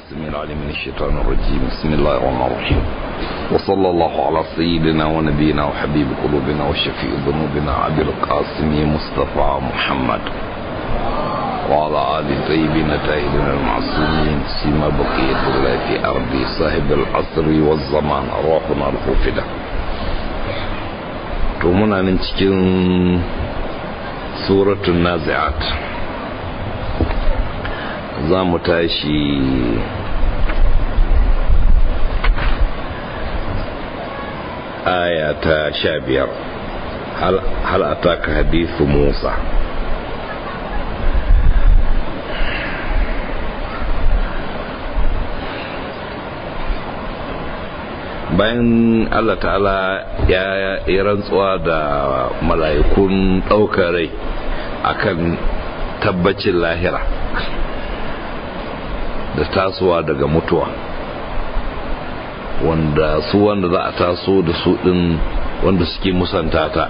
السميع العليم من الشيطان الرجيم. بسم الله الرحمن الرحيم. وصلى الله على سيدنا ونبينا وحبيب قلوبنا وشفيع ذنوبنا أبي القاسم مصطفى محمد وعلى آل طيبين الطاهرين المعصومين سيما بقية الله في أرض صاحب العصر والزمان أرواحنا الخوفدة. تومنا ننتكين سورة النازعات. za mu tashi aya ta 15 hal ataka hadithu Musa. Bayan Allah ta'ala ya yi rantsuwa da mala'ikun ɗaukar rai akan tabbacin lahira da tasowa daga mutuwa, wanda za a taso da su din wanda suke musanta ta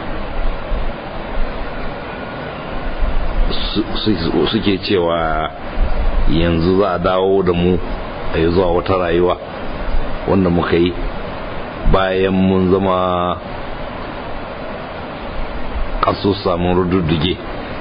suke cewa yanzu za a dawo da mu a yi zuwa wata rayuwa wanda muka yi bayan mun zama ƙasusa mun rududdige.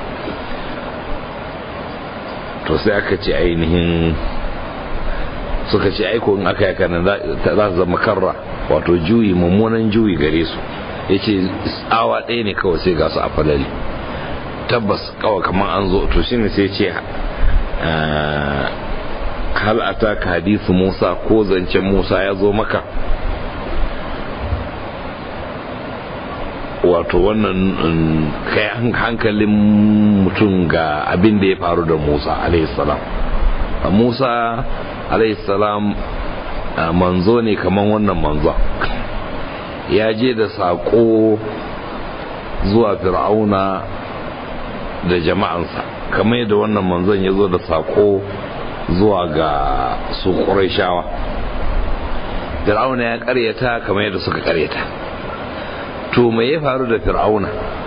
to sai aka ce ainihin suka ce aiko in aka yaka nan za su zama karra, wato juyi, mummunan juyi gare su. ya ce awa ɗaya ne kawai sai ga su a falali, tabbas kawai kamar an zo. to shine sai ce hal ataka hadithu Musa, ko zancen Musa ya zo maka. wato wannan kai hankalin mutum ga abin da ya faru da Musa alaihissalam. Musa alaihissalam manzo ne kaman wannan manzo, ya je da saƙo zuwa fir'auna da jama'ansa kamar yadda wannan manzon ya zo da saƙo zuwa ga su ƙurayshawa. fir'auna ya ƙaryata kamar yadda suka ƙaryata. to me ya faru da fir'auna,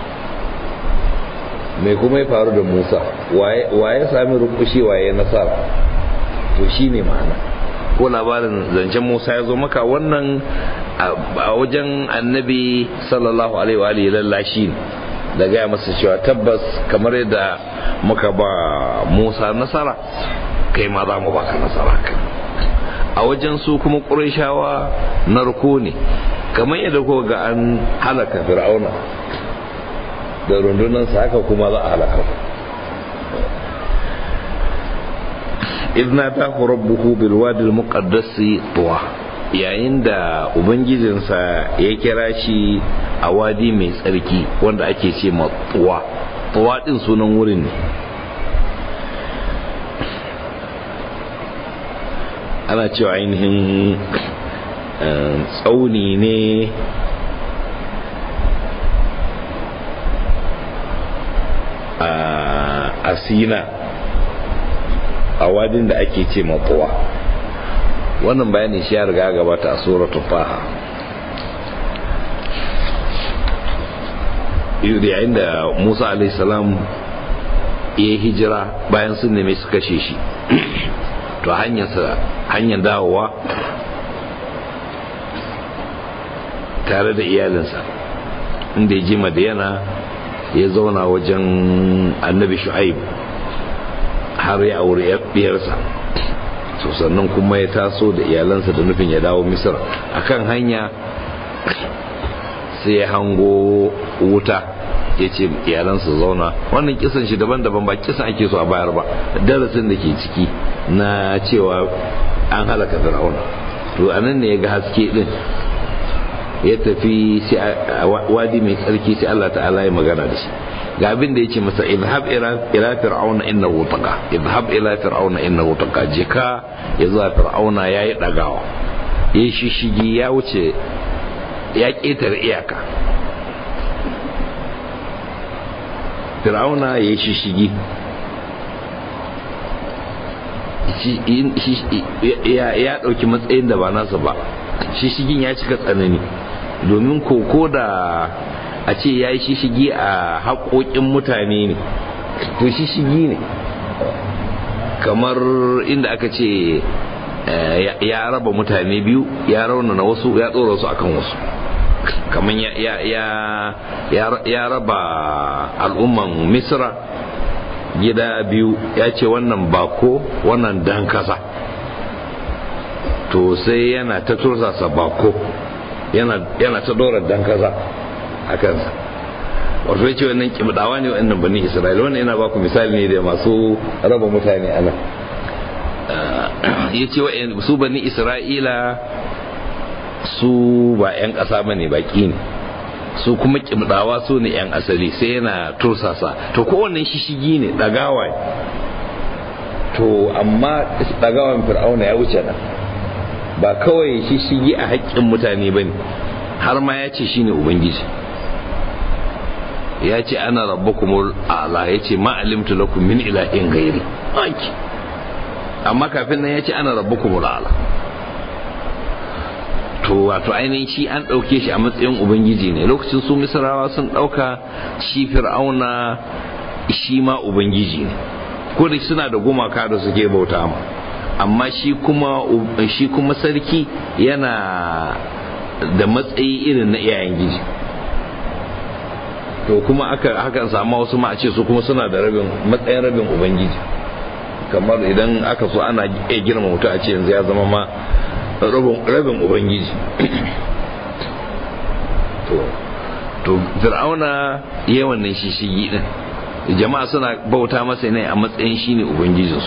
me kuma ya faru da Musa? waye sami rukushi, waye nasara? to shine ma'ana ko labarin zancen Musa ya zo maka. wannan a wajen annabi sallallahu alaihi wa alihi lallashi ne da gaya masa cewa tabbas kamar yadda muka ba Musa nasara, kai ma za mu baka nasara. a wajen su kuma Qurayshawa narko ne, kamar yadda ko ga an halaka fir'auna da rundunansa, haka kuma za a halaka ku. idna ta rabbuhu bil wadi al muqaddas tuwa, yayin da ubangijinsa ya kira shi a wadi mai tsarki wanda ake ce ma tuwa. tuwa din sunan wurin ne. ana cewa ainihin tsauni ne a Sina, a wadin da ake ce matuwa. wannan bayanin shi ya riga gabata a suratul Taha. yayin da Musa alaihi salam ya hijira bayan sun neme su kashe shi to hanyar dawowa tare da iyalinsa, inda ya ji Madiyana ya zauna wajen annabi Shu'aib har ya aure biyarsa. to sannan kuma ya taso da iyalansa da nufin ya dawo Misra. akan hanya sai ya hango wuta, ya ce iyalansa zauna. wannan kisan shi daban-daban, ba kisan ake so a bayar ba, darasin da ke ciki na cewa an halaka fir'auna. to anan ne ya ga haske din, ya tafi sai wadi mai tsarki, sai Allah ta'ala ya magana da shi. ga abin da yake masa, idhab ila fir'auna innahu taqa, idhab ila fir'auna innahu taqa, jika ya zuwa fir'auna yayi dagawa, yayi shishigi, ya wuce, ya ketare iyaka. fir'auna yayi shishigi, ya dauki matsayin da ba nasa ba. shishigin ya cika tsanani, domin koko da a ce ya yi shishigi a haƙoƙin mutane ne, to shishigi ne. kamar inda aka ce ya raba mutane biyu, ya raunana wasu, ya tsora wasu akan wasu. Kamar ya raba al'umman Misra gida biyu, ya ce wannan bako, wannan dan kasa. To sai yana ta tursasa bako, yana ta dora dan kasa a kansa. Wato ya ce wannan kibdawa ne wa'annan bani Isra'ila. Wannan yana baku misali ne da masu raba mutane ana. Ya ce su bani Isra'ila su ba 'yan ƙasa ba ne, baƙi ne. Su kuma kibdawa su ne 'yan asali, sai yana tursasa. To kowanne shishigi ne, ɗagawa ne. To amma ɗagawan Fir'auna ya wuce nan, ba kawai shishigi a haƙƙin mutane ba ne, har ma ya ce shine Ubangiji. Ya ce ana rabbukumul a'la, ya ce ma alimtu lakum min ilahin ghairi. Amma kafin nan ya ce ana rabbukumul a'la. To wato ainihin shi an ɗauke shi a matsayin Ubangiji ne. Lokacin su Misrawa sun ɗauka shi Fir'auna shi ma Ubangiji ne, ko da suna da gumaka da suke bauta ma, amma shi kuma sarki yana da matsayi irin na iyayen giji. To kuma hakan samu wasu ma a ce su kuma suna da matsayin rabin Ubangiji. Kamar idan aka so ana iya girma mutum a ce yanzu ya zama ma rabin Ubangiji. To Fir'auna yawan nan shishigi din, jama'a suna bauta masa ne a matsayin shi ne Ubangijinsu.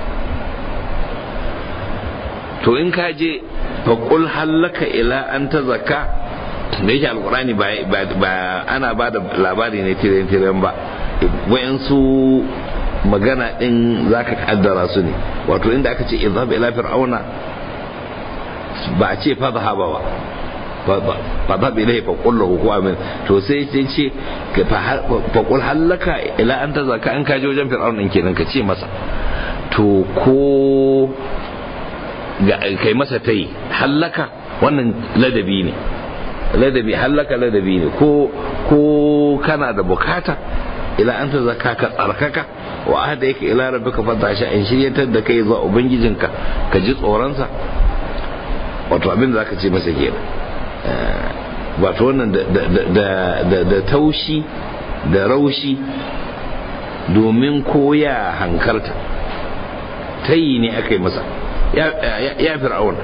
To in ka je faƙul hallaka ila an ta zakka, da yake alkurani ba ana ba da labari ne tiren ba, wayansu magana din zaka kaddara su ne. Wato inda aka ce izhab ila fir'auna, ba a ce fa zahaba ba, fa zahab ilayhi fa qul lahu ko amin. To sai ce fa qul hallaka ila an ta zakka, an kaje wajen fir'auna kenan ka ce masa to ko kai masa tayi hallaka, wannan ladabi ne, hallaka ladabi ne, ko kana da bukata ila anta zakka ka tsarkaka wa ahda yake ila rabbika fatasha, in shiryatar da kai zuwa ubangijinka ka ji tsoronsa. Wato abin da zaka ce masa kenan. Wato wannan da taushi da raushi domin koya hankalta, tayi ne aka yi masa. Ya fir'auna,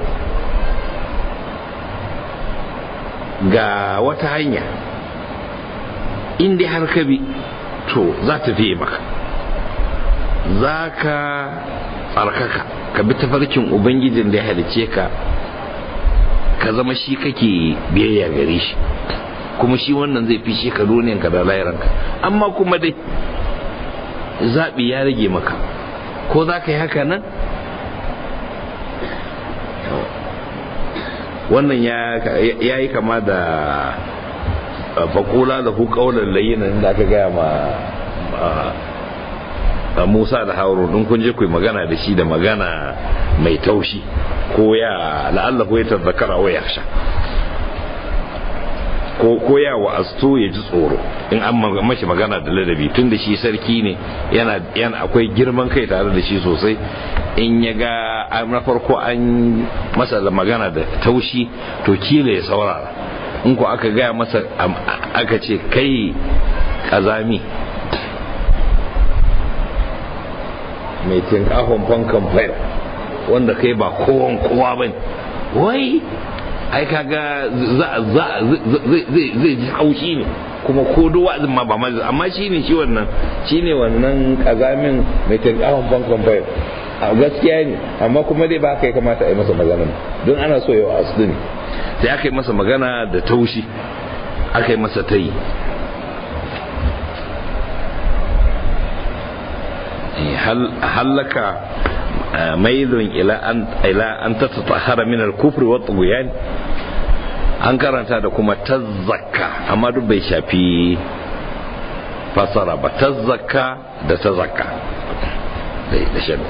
ga wata hanya inda har ka bi to za ta fiye maka, za ka tsarkaka, ka bi tafarkin Ubangijin da ya halice ka zama shi kake biyayya gare shi, kuma shi wannan zai fi shi ka duniyanka da lahiranka. Amma kuma dai zaɓi ya rage maka, ko za ka yi haka nan. Wannan ya yi kama da faƙula da ƙaunar layyinan da aka gaya ma Musa da Harun, ɗin kun je ku yi magana da shi da magana mai taushi, ko ya la'alla ko ya tazzakara wa ya sha, ko ya wa'astu ya ji tsoro in an mashi magana da ladabi, tun da shi sarki ne, yana akwai girman kai tare da shi sosai. In ya ga na farko an masa da magana da taushi, to kila ya saurara. In ko aka gaya masa aka ce kai kazami mai tinkahon fankan fayar, wanda kai ba kowa bane, wai ai kaga zai ji haushi ne, kuma ko duk wa'azin ma ba ma, amma shine wannan kazamin mai tinkahon fankan fayar. A gaskiya ne, amma kuma dai ba haka ya kamata a yi masa magana, don ana so yau asli ne. Sai aka yi masa magana da taushi, aka yi masa tayi. Hallaka mailun ila an tatatahara min al-kufri wa tughyan, an karanta da kuma tazzakka, amma duk bai shafi fasara ba. Tazzakka da tazakka da shabi.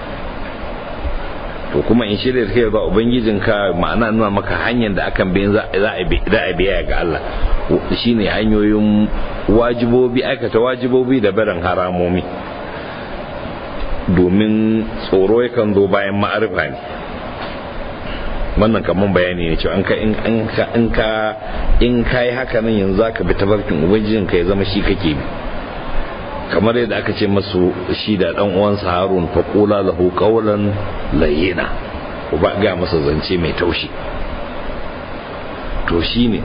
To kuma in shirya kai ba ubangijinka, ma'ana nuna maka hanyar da akan bin za a biya ga Allah, shine hanyoyin wajibobi, aikata wajibobi da barin haramomi, domin tsoro yakan zo bayan ma'arifa ne. Wannan kaman bayani ne cewa in ka yi haka nan yanzu zaka bi tabarkin ubangijin ka ya zama shi kake bi, kamar yadda aka ce masu shi da dan uwansa Harun fa qula lahu qawlan layyina, ku ba ga masa zance mai taushi. To shine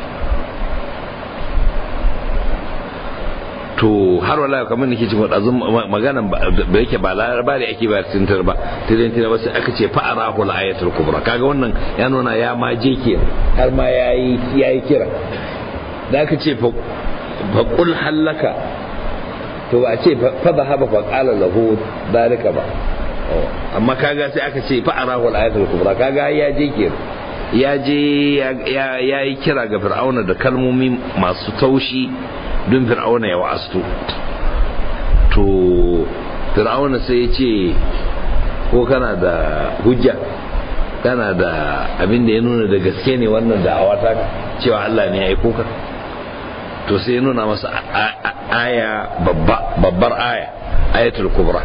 to har wala kamar nake cikin azum magana da yake ba labari ake ba tintar ba tintar ba sai aka ce fa arahu al-ayatul kubra. Kaga wannan ya nuna ya ma je ke har ma yayi kira da aka ce fa qul halaka, to ba a ce fa dhahaba fa qala lahu dalika ba, amma kaga sai aka ce fa arahu al-ayatul kubra. kaga ya je ke ya yi kira ga fir'auna da kalmomi masu taushi don fir'auna ya wa'astu. To fir'auna sai ya ce ko kana da hujja, kana da abin da ya nuna da gaske ne wannan da'awa ta cewa Allah ne ya aiko ka? To sai ya nuna masa aya babbar aya, ayatul kubra,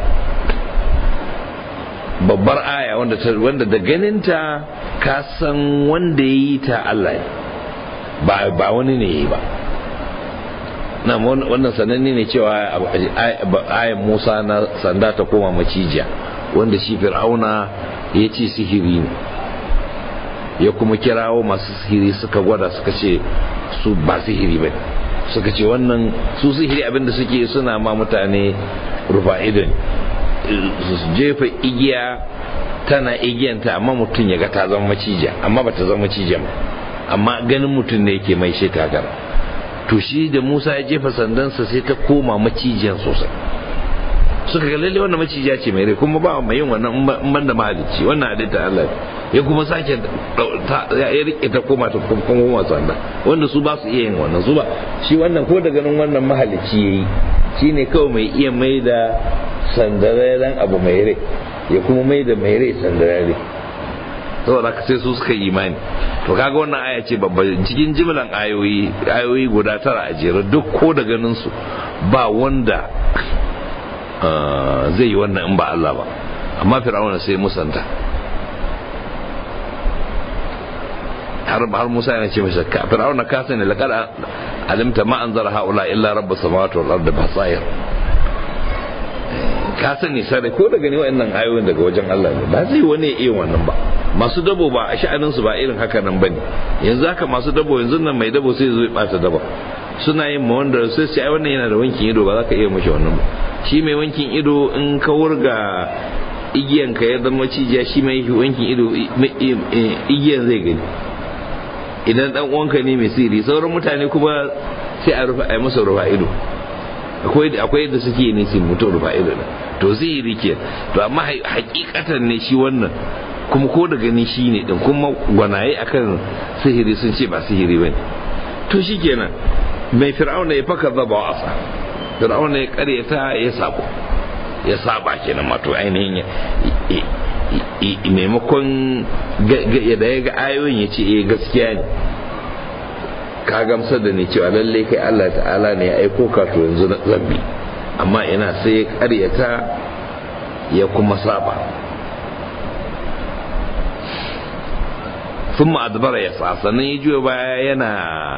babbar aya wanda da ganinta ka san wanda ya yi ta Allah ne, ba wani ne ya yi ba. na wannan sananne ne cewa ayan Musa na sanda ta koma macijiya, wanda shi Fir'auna ya ce sihiri ne, ya kuma kirawo masu sihiri suka gwada suka ce su ba sihiri ba, suka ce wannan su sihiri abinda suke suna ma mutane rufa idon, su jefa igiya tana igiyanta amma mutum ya ga ta zama macijiya amma ba ta zama macijiya ba, amma ganin mutum ne yake mai shi takara. To shi da Musa ya jefa sandansa sai ta koma macijiyan sosai, suka ga lalle wannan macijiya ce mai rai, kuma ba mai yin wannan in ban da mahalicci, wannan halitta Allah ya kuma sake ya rike ta koma ta koma sanda, wanda su ba su iya yin wannan, su ba shi wannan ko da ganin wannan mahalicci yayi shine kawai mai iya mai da sandararren abu mai rai ya kuma mai da mai rai sandararre, saboda ka sai su suka imani. To kaga wannan aya ce babba cikin jimlan ayoyi guda 9 a jere, duk ko da ganin su ba wanda zai yi wannan in ba Allah ba, amma Fir'auna sai musanta. har Musa yana ce masa Fir'auna ka sani laqad alimta ma anzara haula illa rabbus samawati wal ardi basair, ka sani sai ko daga ne wayannan ayoyin daga wajen Allah ne, ba zai wani iya wannan ba. Masu dabo ba a sha'anin su ba irin haka nan bane, yanzu haka masu dabo yanzu nan mai dabo sai zo ya bata dabo, suna yin ma wanda sai ai wannan yana da wankin ido ba za ka iya mashi wannan ba. Shi mai wankin ido in ka wurga igiyan ka ya zama cijiya, shi mai wankin ido igiyan zai gani. Idan dan uwanka ne mai sirri, sauran mutane kuma sai a rufe a masa rufa ido, akwai yadda suke ne sai mutum rufa ido to sihiri ke. To amma hakikatan ne shi wannan kuma ko da gani shi ne din, kuma gwanaye akan sihiri sun ce ba sihiri bane. To shikenan mai Fir'auna ya faka zaba wasa, Fir'auna ya karyata ya saba kenan ma. To ainihin maimakon da ya ga ayoyin ya ce gaskiya ne, ka gamsar da ni cewa lalle kai Allah ta'ala ne ya aiko ka, to yanzu na zambi, amma ina sai ya karyata ya kuma saba. sun ma'adabara ya sa, sannan ya juya baya yana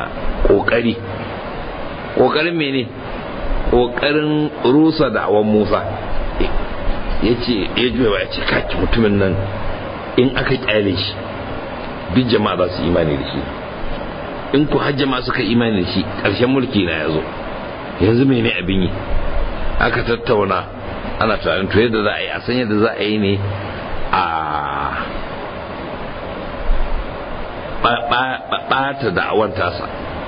ƙoƙarin mene? ƙoƙarin rusa da'awan Musa. Ya juya baya ce kaki mutumin nan in aka kyale shi duk jama'a za su imani da shi, in ku har jama'a suka imani da shi ƙarshen mulki na ya zo, yanzu mene abin yi? Aka tattauna ana tunanin to yadda za a yi, a san yadda za a yi ne a ɓata da'awar tasa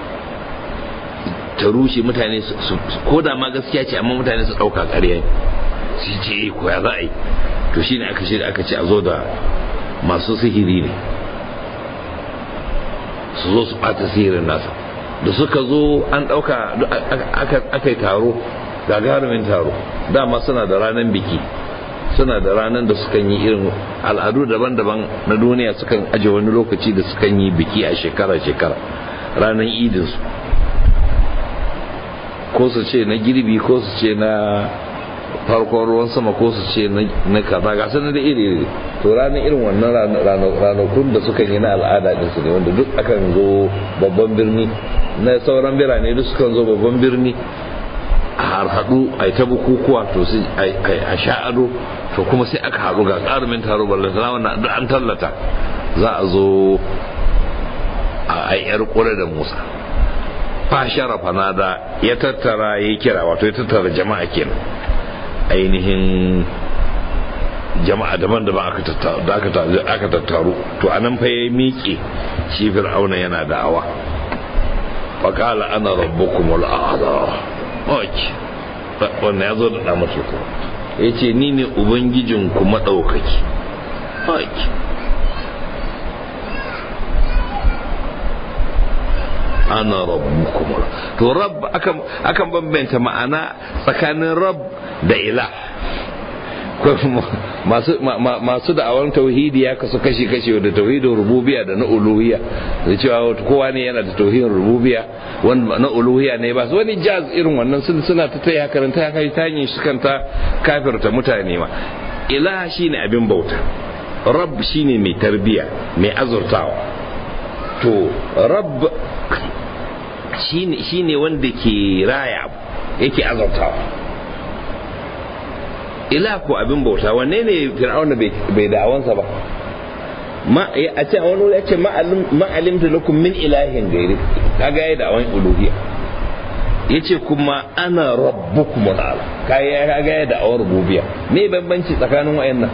ta rushe, mutane su ko da ma gaskiya ce amma mutane su ɗauka ƙarya su ce ko ya za a yi. To shi ne aka ce a zo da masu sihiri ne su zo su ɓata sihirin nasa. Da suka zo an ɗauka aka yi taro, gagarumin taro, dama suna da ranar biki, suna da ranar da sukan yi irin al'adu daban-daban na duniya, sukan aje wani lokaci da sukan yi biki a shekara-shekara, ranar idinsu, ko su ce na girbi ko su ce na farkon ruwan sama ko su ce na kaza ga sanar da iri to ranar irin wannan ranakun da suka yi na al'ada din su ne wanda duk akan zo babban birni na sauran birane duk sukan zo babban birni a harhaɗu a yi ta bukukuwa to sai a sha ado to kuma sai aka haɗu ga ƙarumin taro ballantana wannan duk an tallata za a zo a yar ƙure da Musa fa sharafa nada ya tattara ya kira wato ya tattara jama'a kenan ainihin jama'a daban-daban aka tattaru to anan fa ya miƙe shi fir'auna yana da'awa faƙala ana rabbukumul a'la wannan ya zo da ɗan mutu ya ce ni ne ubangijinku maɗaukaki ana rabbukum to rabb akan bambanta ma'ana tsakanin rabb da ilah masu da'awar tauhidi ya kasu kashi da tauhidin rububiyya da na uluhiyya da cewa kowa ne yana da tauhidin rububiyya wanda na uluhiyya ne ba wani jaz irin wannan suna ta taya karanta ya kai tanyin shi kanta kafirta mutane ma ilah shine abin bauta rabb shine mai tarbiya mai azurtawa to rabb shine wanda ke raya yake azurtawa ila ko abin bauta wanne ne fir'auna bai da'awansa ba a ce wani wuri ya ce ma'alimtu lakum min ilahin gairi kaga yayi da'awan uluhiyya yace kuma ana rabbukum al'ala kaga yayi da'awan rububiyya me bambanci tsakanin wayannan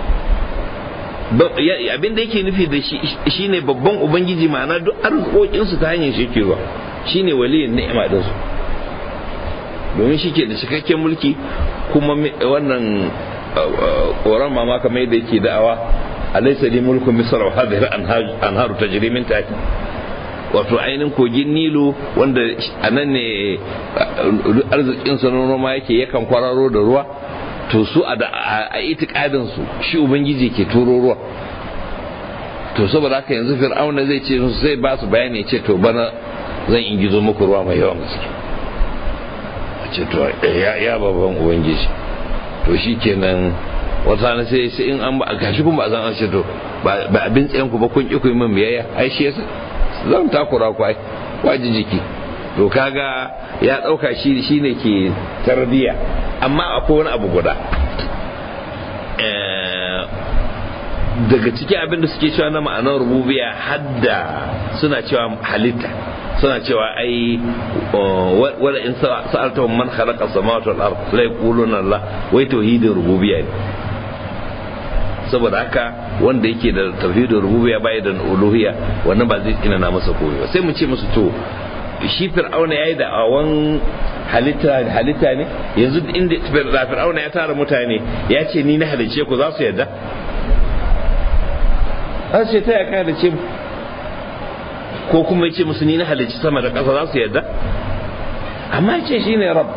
abin da yake nufi da shi shine babban ubangiji ma'ana duk arzikin su ta hanyar shi ke zuwa shine waliyin ni'ima din su domin shi ke da cikakken mulki kuma wannan koran mama kamar yadda yake da'awa alaysa li mulku misr wa hadhihi anharu tajri min tahti wato ainihin kogin nilu wanda anan ne arzikin sa noma yake yakan kwararo da ruwa to su a itikadin su shi ubangiji ke turo ruwa to saboda haka yanzu fir'auna zai ce sai ba su bayani ce to bana zan ingizo muku ruwa mai yawan gaske ce to ya babban ubangiji to shi kenan wata na sai in an ba gashi kuma a zan an ce to ba abin tsayen ku ba kun ki ku yi min biyayya ai shi yasa zan takura ku ai waji jiki to kaga ya dauka shi shine ke tarbiya amma akwai wani abu guda daga cikin abin da suke cewa na ma'anar rububiyya hadda suna cewa halitta suna cewa ai wala in sa'alta man khalaqa samawati wal ard la yaquluna Allah wai tauhidin rububiyya ne saboda haka wanda yake da tauhidin rububiyya bai da uluhiyya wannan ba zai ina na masa koyo sai mu ce musu to shi fir'auna yayi da awan halitta ne yanzu inda fir'auna ya tara mutane ya ce ni na halice ku za su yarda an ce ta ya kai da ce ko kuma ya ce musu ni na halicci sama da ƙasa za su yarda amma ya ce shi ne rab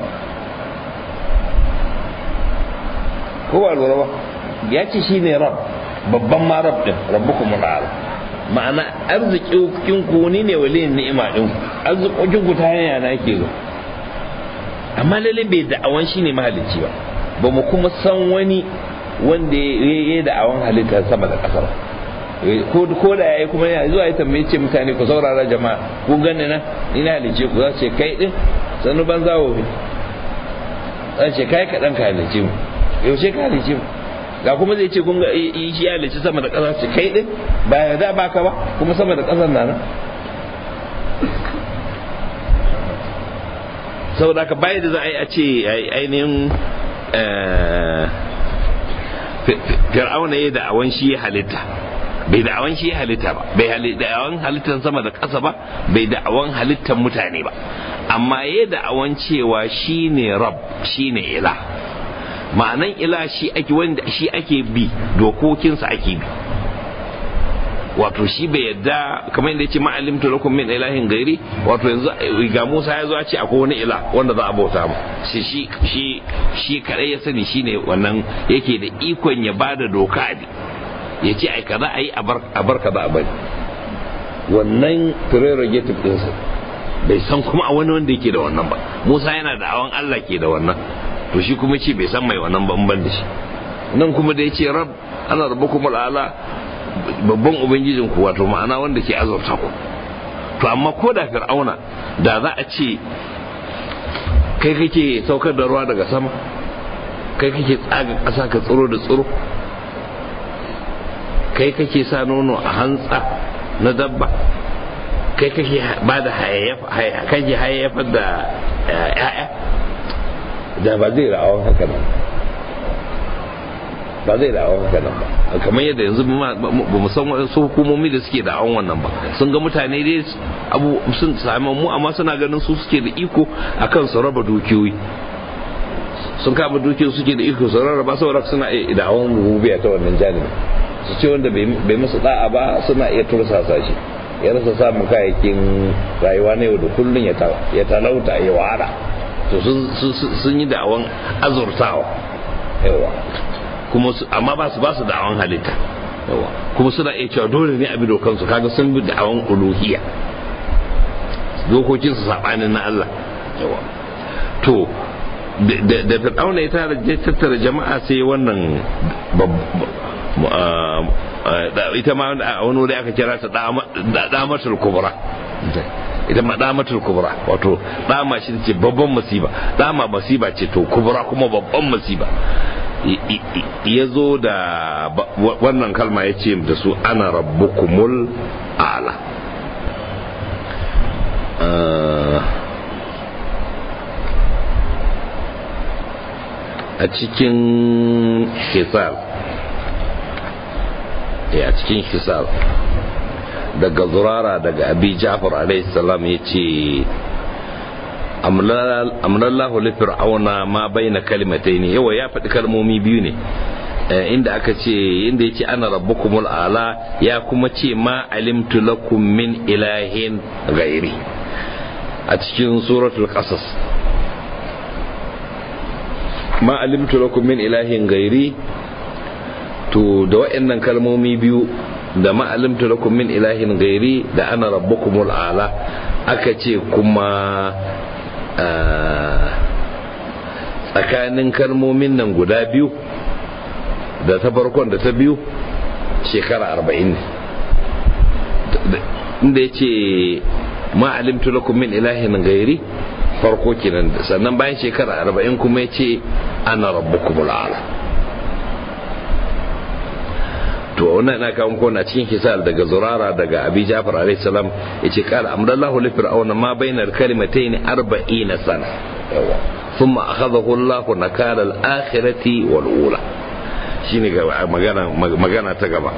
ko ba lura ba ya ce shi ne rab babban ma rab din rabbukum al'ala ma'ana arzikin ku ni ne waliyin ni'ima din arzikin ku ta hanya na ke zo amma lalle bai da'awan shi ne mahalicci ba mu kuma san wani wanda ya yi da'awan halittar sama da ƙasa ba ko da yayi kuma ya zuwa ya tambaye ce mutane ku saurara jama'a ku ganni na ni na halice ku za ce kai din sanu ban zawo ne za ce kai ka dan ka halice mu yaushe ka halice mu ga kuma zai ce kun ga shi ya halice sama da ƙasa ce kai din ba ya da baka ba kuma sama da ƙasar na nan saboda ka bai da za a yi a ce ainihin fir'auna ya da awan shi ya halitta bai da'awan shi halitta ba bai da'awan halittar sama da ƙasa ba bai da'awan halittar mutane ba amma ya da'awan cewa shine rab shine ilah ma'anan ilah shi ake wanda shi ake bi dokokinsa ake bi wato shi bai yadda kamar yadda ya ce ma'alimtu lakum min ilahin gairi wato yanzu ga Musa ya zo ya ce akwai wani ilah wanda za a bauta mu shi kadai ya sani shine wannan yake da ikon ya bada doka abi ya ce ai kaza ayi a bar kaza a bari wannan prerogative ɗinsa bai san kuma a wani wanda yake da wannan ba Musa yana da awan Allah ke da wannan to shi kuma ce bai san mai wannan banban da shi. Nan kuma da yace rab ana rabbukum al'ala, babban ubangijin ku, wato ma'ana wanda ke azurta ku. To amma ko da fir'auna da za a ce kai kake saukar da ruwa daga sama, kai kake tsaga ƙasa ka tsiro da tsiro, kai kake sa nono a hantsa na dabba, kai kake ba da hayayyafar da ya'ya, da ba zai ra'awar haka nan ba zai da'awar haka nan ba. Kamar yadda yanzu ba mu san wasu hukumomi da suke da'awar wannan ba, sun ga mutane dai sun sami mu, amma suna ganin su suke da iko akan su raba dukiyoyi, sun kama dukiyoyi suke da iko su rarraba, saboda suna iya da'awar rububiya ta wannan janibi, su ce wanda bai musu da'a ba suna iya tursasa shi ya rasa samun kayayyakin rayuwa na yau da kullun ya talauta ya wahala. To sun yi da'awan azurtawa yawa, kuma amma ba su da'awan halitta yawa, kuma suna iya cewa dole ne a bi dokansu, kaga sun bi da'awan uluhiyya, dokokin su sabanin na Allah yawa. To da fir'auna ya tattara jama'a sai wannan ita ma a wani wuri aka kira ta damatul kubra, ita ma damatul kubra, wato dama shi ce babban masiba, dama masiba ce to kubra kuma babban masiba. Ya zo da wannan kalma ya ce da su ana rabbukumul a'la. A cikin hisar daga zurara daga abi ja'far alaihi salam ya ce amlallahu li fir'auna ma baina kalimataini, yawa ya faɗi kalmomi biyu ne, inda aka ce inda yace ana rabbukumul a'la, ya kuma ce ma alimtu lakum min ilahin ghairi a cikin suratul qasas. Ma alimtu lakum min ilahin ghairi, to da wa'annan kalmomi biyu da ma alimtu lakum min ilahin ghairi da ana rabbukumul a'la, aka ce kuma tsakanin kalmomin nan guda biyu da ta farkon da ta biyu shekara 40 ne, inda ya ce ma alimtu lakum min ilahin ghairi farko kenan, sannan bayan shekara 40 kuma ya ce ana rabbukumul a'la. to wannan ina kawo ko na cikin hisal daga zurara daga abi jafar alayhi salam yace qala amrallahu li fir'auna ma bainal kalimatayn 40 sana yawa thumma akhadahu Allah nakala al-akhirati wal ula, shine ga magana ta gaba.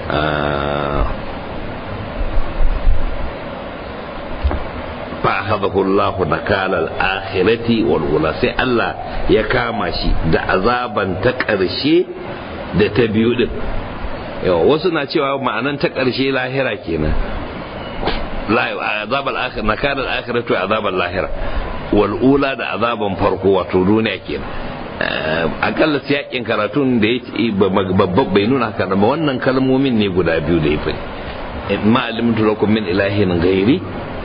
fa akhadahu Allah nakala al-akhirati wal ula, sai Allah ya kama shi da azaban ta karshe da ta biyu din. yawa wasu na cewa ma'anan ta ƙarshe lahira kenan, azabal akhir nakal al akhiratu azabal lahira wal ula da azaban farko wato duniya kenan. akalla siyakin karatun da yake babban bai nuna haka ba, wannan kalmomin ne guda biyu da yafi ma alimtu lakum min ilahin ghairi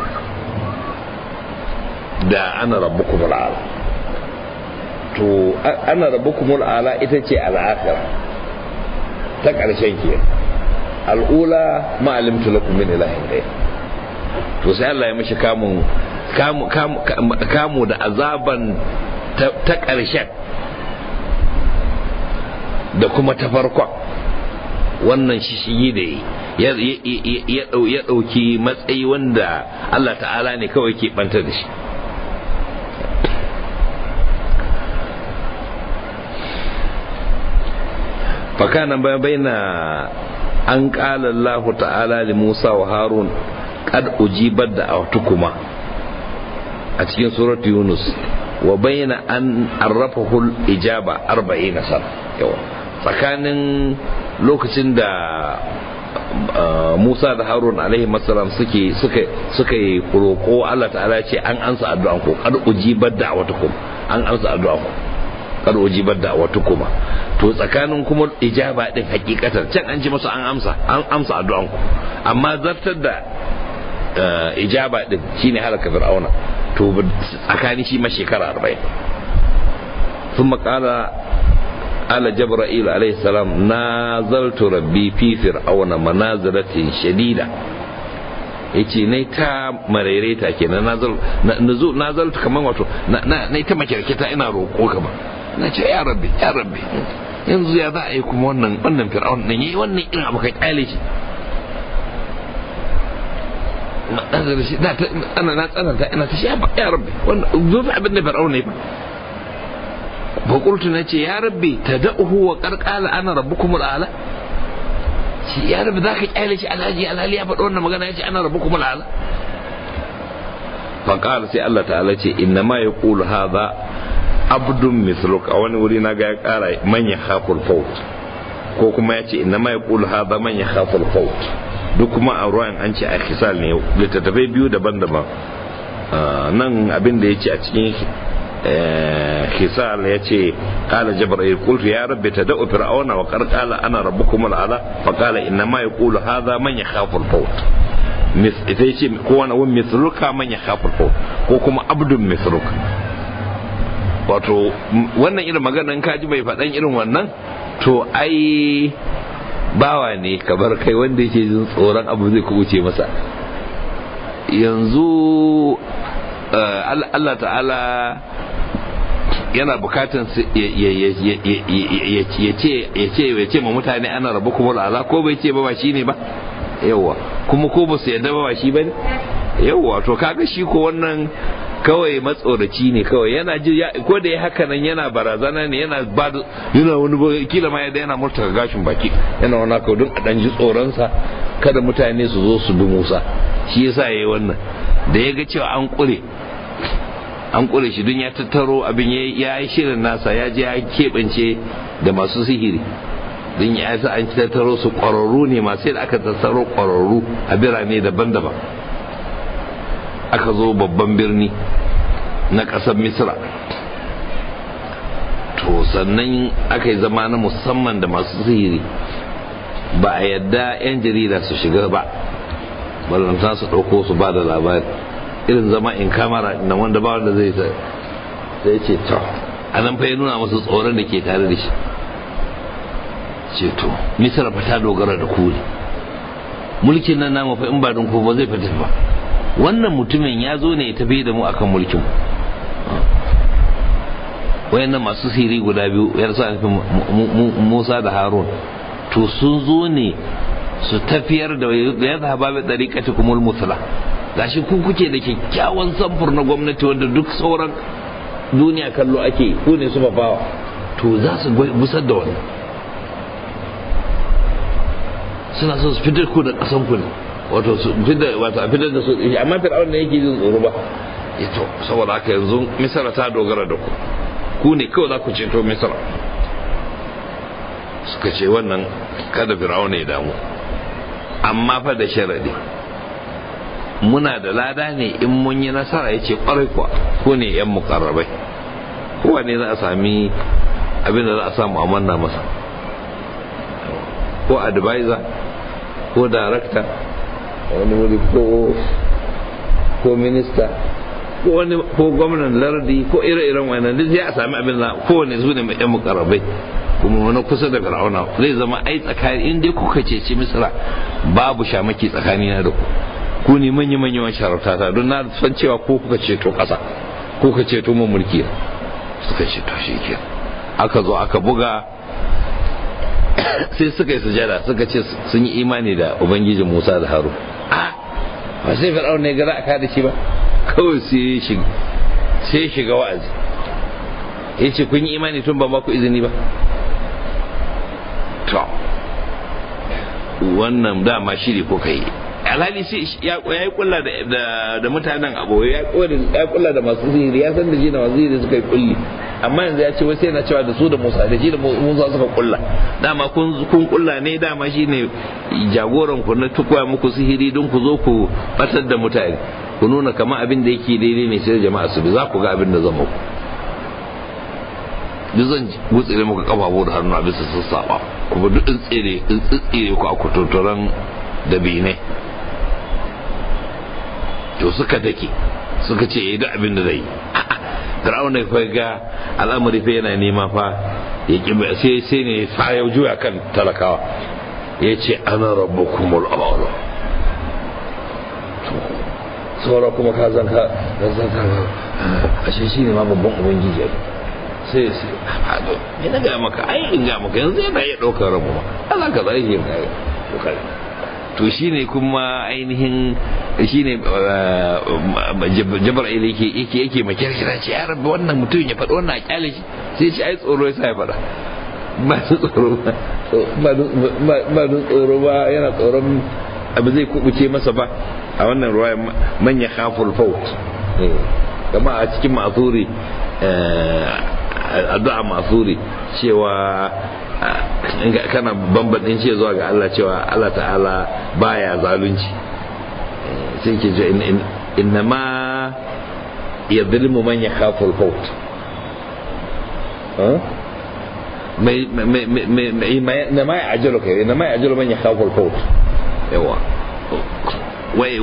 da ana rabbukumul a'la. to ana rabbukumul a'la ita ce al-akhirah ta ƙarshen ke, al'ula ma'alimtu lakum min ilahin ghayr. to sai Allah ya mishi kamu da azaban ta ƙarshen da kuma ta farkon, wannan shishigi da ya ɗauki matsayi wanda Allah ta'ala ne kawai ke ɓanta da shi. فكان بين أن قال الله تعالى لموسى وهارون قد أجيبت دعوتكما أتكين سورة يونس، وبين أن عرفه الإجابة 40 سنة. فكان lokacin da Musa da Harun alaihi masalam suka yi roƙo, Allah ta'ala ce an ansa addu'an ku, qad ujibat da'watukum, an ansa addu'an ku, qad ujibat da'watukum. to tsakanin kuma ijaba din hakikatar can an ji masa an amsa addu'an ku, amma zartar da ijaba din shine halaka fir'auna, to tsakanin shi ma shekara 40. thumma qala jibril alayhi salam nazaltu rabbi fi fir'auna manazalatin shadida, yace nai ta marereta kenan nazaltu kaman wato nai ta makirkita ina roƙo kama na ce ya rabbi yanzu ya za a yi kuma wannan fir'aun din yayi wannan irin abu ka kyale shi na tsananta ina ta shi ya rabbi wannan zo abin da fir'aun ne ba qultu na ce ya rabbi tad'uhu wa qarqala ana rabbukumul a'la, shi ya rabbi zaka kyale shi alhaji ya faɗo wannan magana yace ana rabbukumul a'la. fa qala sai Allah ta'ala ce inna ma yaqulu hadha abdun misluk, a wani wuri na ga ya kara man yakhaful faut, ko kuma yace inna ma yaqulu hadha man yakhaful faut, duk kuma a ruwan an ce a khisal ne littattafai biyu daban-daban. nan abin da yace a cikin khisal yace qala jibril qultu ya rabbi tad'u fir'auna wa qad qala ana rabbukum al'ala fa qala inna ma yaqulu hadha man yakhafu al-faut, ita yace ko wani mithluka man yakhafu al-faut, ko kuma abdun mithluka. wato wannan irin maganan kaji bai faɗan irin wannan to ai bawa ne kamar kai wanda yake jin tsoron abu zai kubuce masa. yanzu Allah ta'ala yana bukatan ya ce ma mutane ana rabu kuma ala, ko bai ce ba shi ne ba yawa, kuma ko ba su yadda ba shi ba ne yawa. to kaga shi ko wannan kawai matsoraci ne kawai, yana ji ko da ya haka nan yana barazana ne, yana wani kila ma yadda yana murtaka gashin baki yana wani haka don a dan ji tsoronsa kada mutane su zo su bi Musa, shi yasa yayi wannan. da ya ga cewa an kure shi don ya tattaro abin ya yi shirin nasa, ya je ya keɓance da masu sihiri don ya sa an tattaro su ƙwararru ne, masu yadda aka tattaro ƙwararru a birane daban-daban. aka zo babban birni na ƙasar Misra, to sannan aka yi zama na musamman da masu sihiri, ba a yadda 'yan jarida su shiga ba, balanta su ɗauko su ba da labari, irin zama in kamara na wanda ba wanda zai ce to a nan fa ya nuna masu tsoron da ke tare da shi, ce to Misra fa ta dogara da ku ne, mulkin nan namu fa in ba don ku ba zai fita ba, wannan mutumin ya zo ne ya tafi da mu akan mulkin mu. wayannan masu sihiri guda biyu yar sa Musa da Harun, to sun zo ne su tafiyar da ya zaba bi tariqatikumul musla, gashi ku kuke da kyakkyawan samfur na gwamnati wanda duk sauran duniya kallo ake, ku ne su babawa, to za su busar da wannan, suna so su fitar ku da kasan ku ne, wato a fitar da su, amma fir'aun ne yake jin tsoro ba. to saboda haka yanzu Misra ta dogara da ku ne kawai za ku ceto Misra. suka ce wannan kada fir'aun ya damu, amma fa da sharadi, muna da lada ne in mun yi nasara. ya ce kwarai kuwa ku ne yan mukarrabai, kowa ne za a sami abin da za a samu a manna masa, ko advisor ko director wani wuri ko minista ko gwamnan lardi ko ire-iren wannan duk ya sami abin da kowane su ne yan mukarrabai, kuma wani kusa da fir'auna zai zama ai tsakani in dai kuka ceci Misra babu shamaki tsakani na da ku ne manya-manyan sharauta don na san cewa ko kuka ceto ƙasa ko kuka ceto mu mulki. suka ce to shi ke aka zo aka buga sai suka yi sujada, suka ce sun yi imani da ubangijin Musa da Harun. ba sai fir'aun ne ga aka da shi ba, kawai sai shiga wa'azi, ya ce kun yi imani tun ba ku izini ba. to wannan dama shiri ko kai, alhali sai ya yi kulla da mutanen abu, ya kulla da masu sihiri, ya san da shi da masu sihiri suka yi kulli, amma yanzu ya ce wasu yana cewa da su da Musa da shi da Musa suka kulla, dama kun kulla ne, dama shi ne jagoran ku na tukuwa muku sihiri don ku zo ku batar da mutane, ku nuna kamar abin da yake daidai ne sai jama'a su bi, za ku ga abin da zan muku. duk zan gutsire muku kafafu da hannu a bisa sassaba, kuma duk in tsire ku a kuturturan da bine. to suka dake suka ce yi duk abin da zai yi. Fir'auna ya ga al'amari fa yana nema fa ya sai ne fa ya juya kan talakawa ya ce ana rabbukumul a'la. saura kuma ka zan ka ashe shi ne ma babban ubangiji sai ne na ga maka in ga maka yanzu yana iya ɗaukar rabu ma Allah ka zai yi ga to shi ne kuma ainihin shi ne Jibril yake makirkira ce ya rabbi wannan mutum ya faɗi wannan a kyale shi sai ce ai tsoro ya sa ya faɗa ba tsoro ba yana tsoron abu zai kubuce masa ba. A wannan ruwaya manya khaful faut kama a cikin ma'thuri addu'a ma'thuri cewa kana bambaɗin ce zuwa ga Allah cewa Allah ta'ala baya zalunci sai ke ji innama yadhlimu man yakhaful faut ma ya ajalu kai innama ya ajalu man yakhaful faut yawa wai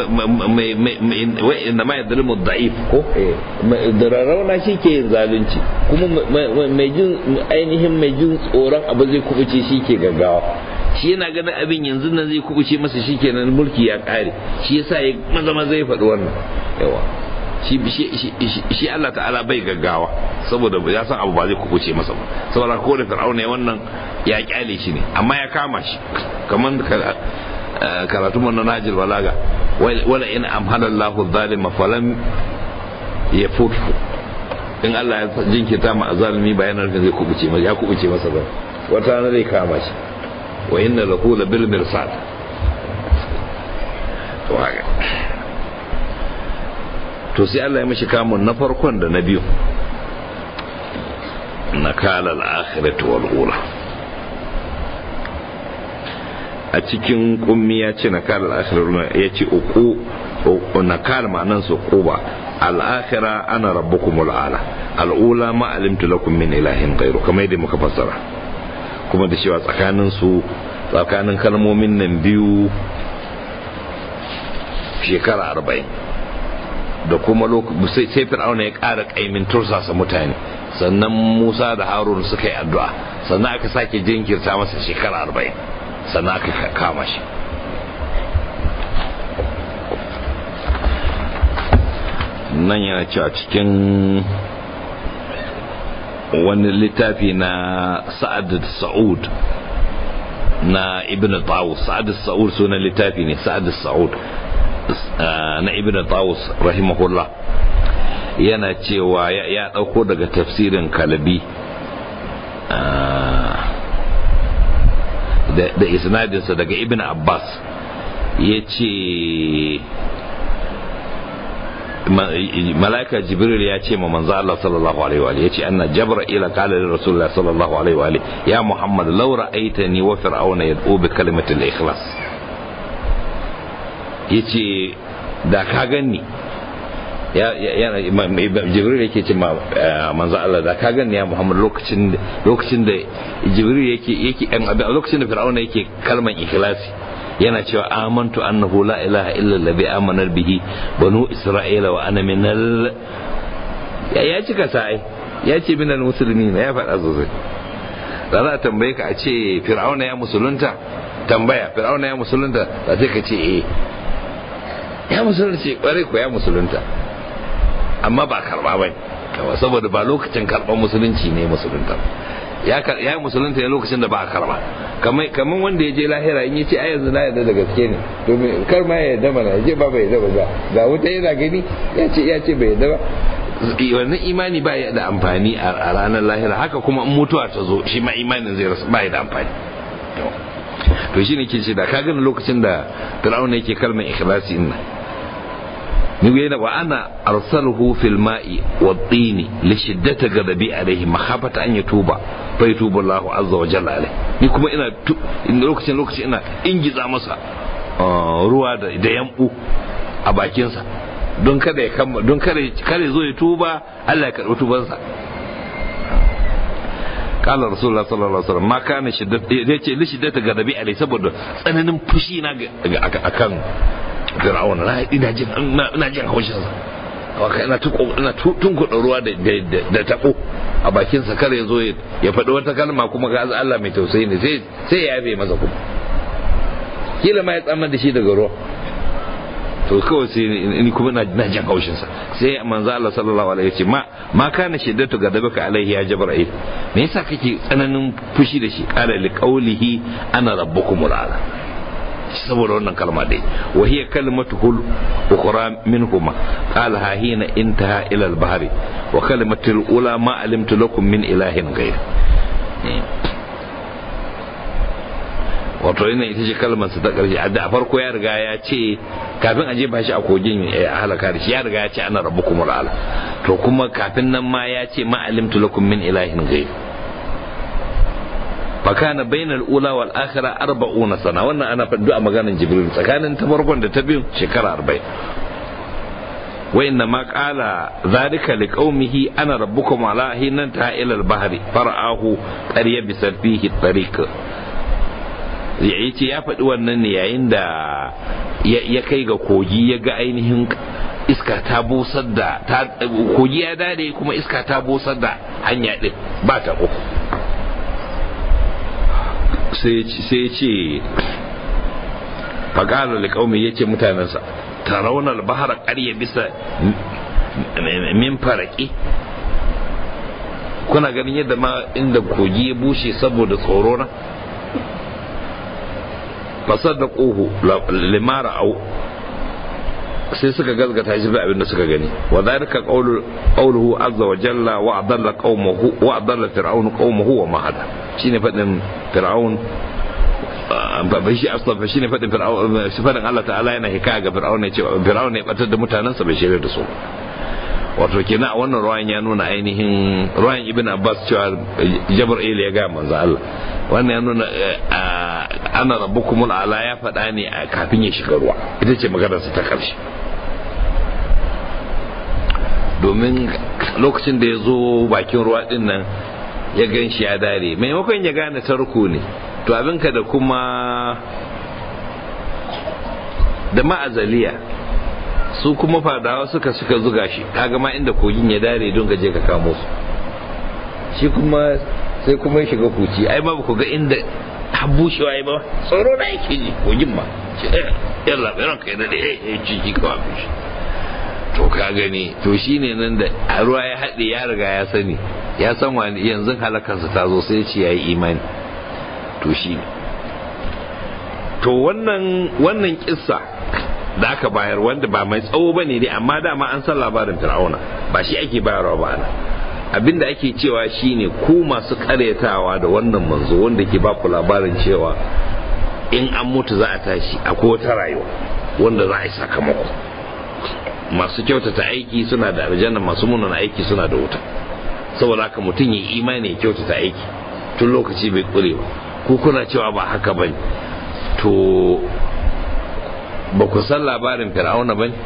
inda ma ya zalimu da'if ko rauna shi ke yin zalunci kuma mai jin tsoron abu zai kubuce shi ke gaggawa shi yana ganin abin yanzu nan zai kubuce masa shi ke nan mulki ya kare shi yasa ya maza zai faɗi wannan yawa shi Allah ta'ala bai gaggawa saboda ya san abu ba zai kubuce masa ba saboda ko da Fir'auna ya wannan ya kyale shi ne amma ya kama shi kamar karatu mun na Najil Balaga wala in amhalallahu zalima falam yafutu in Allah ya jinkirta ma azalimi bayanan zai kubuce masa ya kubuce masa ba wata na zai kama shi wa inna lahu labil mirsad to haka to sai Allah ya mishi kamun na farkon da na biyu nakala al-akhiratu wal ula a cikin kummi ya ce nakal al-akhirah ya ce uku nakal ma'anan su quba al-akhirah ana rabbukumul ala al-ula ma alimtu lakum min ilahin ghayru kamar yadda muka fassara kuma da cewa tsakanin kalmomin nan biyu shekara 40 da kuma sai Fir'auna ya ƙara kaimin tursasa mutane sannan Musa da Harun suka yi addu'a sannan aka sake jinkirta masa shekara 40 sannan aka kama shi. Nan yana cewa cikin wani littafi na Sa'ad Sa'ud na Ibn Tawus. Sa'ad Sa'ud sunan littafi ne, Sa'ad Sa'ud na Ibn Tawus rahimahullah yana cewa ya ɗauko daga tafsirin Kalabi da isnadinsa daga Ibn Abbas ya ce malaika Jibril ya ce ma manzo Allah sallallahu alaihi wa alihi ya ce anna Jibril qala li Rasulullah sallallahu alaihi wa alihi ya Muhammad law ra'aitani wa fir'auna yad'u bi kalimatil ikhlas yace da ka ganni Jibril yake ce ma manzo Allah da ka ganni ya Muhammad lokacin da Jibril yake lokacin da Fir'auna yake kalman ikhlasi yana cewa amantu annahu la ilaha illa allazi amana bihi banu isra'ila wa ana minal ya cika sai ya ce minal muslimin ya faɗa sosai da za a tambaye ka a ce Fir'auna ya musulunta tambaya Fir'auna ya musulunta da sai ka ce ya musulunta ce kware ko ya musulunta amma ba karba ba ne saboda ba lokacin karban musulunci ne musulunta ya yi musulunta ne lokacin da ba a karba kamar wanda ya je lahira in yace ai yanzu na yarda da gaske ne domin kar ma ya yarda mana ya je ba bai yarda ba ga wuta yana gani ya ce bai yarda ba wannan imani ba ya da amfani a ranar lahira haka kuma in mutuwa ta zo shi ma imanin zai rasa ba ya da amfani to shi ne ke ce da ka gani lokacin da Fir'auna yake kalmar ikhlasi inna ni yana wa ana arsaluhu fil ma'i wat-tini li shiddati ghadabi alayhi makhafata an yatuba fa yatubu Allahu azza wa jalla alayhi ni kuma ina lokacin ina ingiza masa ruwa da yambu a bakin sa don kada ya kama don kare zo ya tuba Allah ya karbi tubansa kala rasulullah sallallahu alaihi wasallam ma kana yace li shiddati ghadabi alayhi saboda tsananin fushi na akan Fir'auna ina jin haushin sa ina tunkuɗa ruwa da taɓo a bakinsa kar ya zo ya faɗi wata kalma kuma ga Allah mai tausayi ne sai ya yabe masa kuma kila ma ya tsamar da shi daga ruwa to kawai sai ni kuma na jin haushin sa sai manzo Allah sallallahu alaihi wasallam ma kana shiddatu gadabaka alaihi ya jibril me yasa kake tsananin fushi da shi qala li qawlihi ana rabbukumul ala saboda wannan kalma dai wa hiya kalimatuhul ukhra minhuma qala ha hina intaha ila al-bahri wa kalimatul ula ma alimtu lakum min ilahin ghayr wato ina ita ce kalmar sa ta karshe a farko ya riga ya ce kafin aje ba shi a kogin a halaka da shi ya riga ya ce ana rabbukumul ala to kuma kafin nan ma ya ce ma alimtu lakum min ilahin ghayr fakana bainal ula wal akhirah 40 sana wannan ana faddu a maganar jibril tsakanin ta farkon da ta biyu shekara 40 wa inna ma qala zalika liqaumihi ana rabbukum ala hinan ta ila al bahri fara'ahu qariya bi sarfihi tariq yace ya faɗi wannan ne yayin da ya kai ga kogi ya ga ainihin iska ta busar da kogi ya dade kuma iska ta busar da hanya din ba ta uku sai ce faƙalar liƙaumi ya ce mutanensa ta raunar bahar ƙarya bisa min faraƙi kuna ganin yadda ma inda kogi ya bushe saboda tsoro na fasar da ƙohu limara au sai suka gazgata shi da abin da suka gani wa dhalika qawluhu azza wa jalla wa adalla qaumahu wa adalla fir'aun qaumahu wa ma hada shine fadin fir'aun ba shi asla shine fadin fir'aun fadin Allah ta'ala yana hikaya ga fir'aun ne cewa fir'aun ne batar da mutanansa bai shirye da su wato kenan a wannan ruwan ya nuna ainihin ruwan ibn Abbas cewa Jibril ya ga manzo Allah wannan ya nuna ana rabbukumul ala ya faɗa ne kafin ya shiga ruwa ita ce maganarsa ta ƙarshe domin lokacin da ya zo bakin ruwa din nan ya gan shi ya dare maimakon ya gane tarko ne to abinka da kuma da ma'azaliya su kuma fadawa suka zuga shi kaga ma inda kogin ya dare don ka je ka kamo su shi kuma sai kuma ya shiga kuci ai ba ku ga inda bushewa ai ba tsoro na yake ji kogin ma yalla ran kai da ciki ka bushe to ka gani to shine nan da ruwa ya haɗe ya riga ya sani ya san wani yanzu halakarsa ta zo sai ce yayi imani to shine to wannan kissa da aka bayar wanda ba mai tsawo bane dai amma dama an san labarin fir'auna ba shi ake bayarwa ba ana abinda ake cewa shine ku masu karyatawa da wannan manzo wanda ke ba ku labarin cewa in an mutu za a tashi akwai wata rayuwa wanda za a yi sakamako masu kyautata aiki suna da aljanna masu munana aiki suna da wuta saboda haka mutum ya imani ya kyautata aiki tun lokaci bai kure ba ku kuna cewa ba haka bane to ba ku san labarin fir'auna bane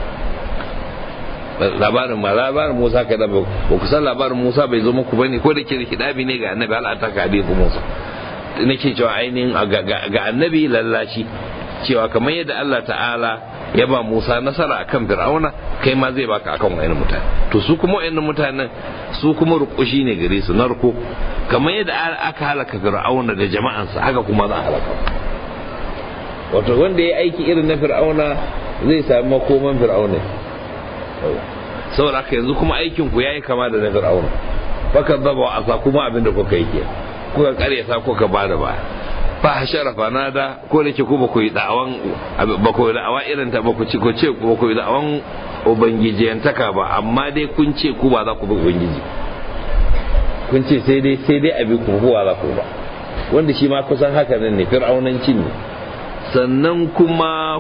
labarin Musa kada ba ku san labarin Musa bai zo muku bane ko da ke hidabi ne ga annabi Allah ta kade ku Musa nake cewa ainihin ga annabi lallashi cewa kamar yadda Allah ta'ala ya ba Musa nasara akan Fir'auna kai ma zai baka akan wayannan mutane to su kuma wayannan mutanen su kuma rukushi ne gare su narko kamar yadda aka halaka Fir'auna da jama'ansa haka kuma za a halaka wato wanda ya aiki irin na Fir'auna zai sami makoman Fir'auna saboda haka yanzu kuma aikin ku yayi kama da na Fir'auna baka zaba asa kuma abin da kuka yi ke kuka karyata kuka bada baya fa sharafa nada ko da ke ku ba ku yi da'awa irin ta ba ku ci ko ce ba ku yi da'awan ubangijiyantaka ba amma dai kun ce ku ba za ku bi ubangiji kun ce sai dai abi ku ba za ku ba wanda shi ma kusan haka nan ne fir'aunancin ne sannan kuma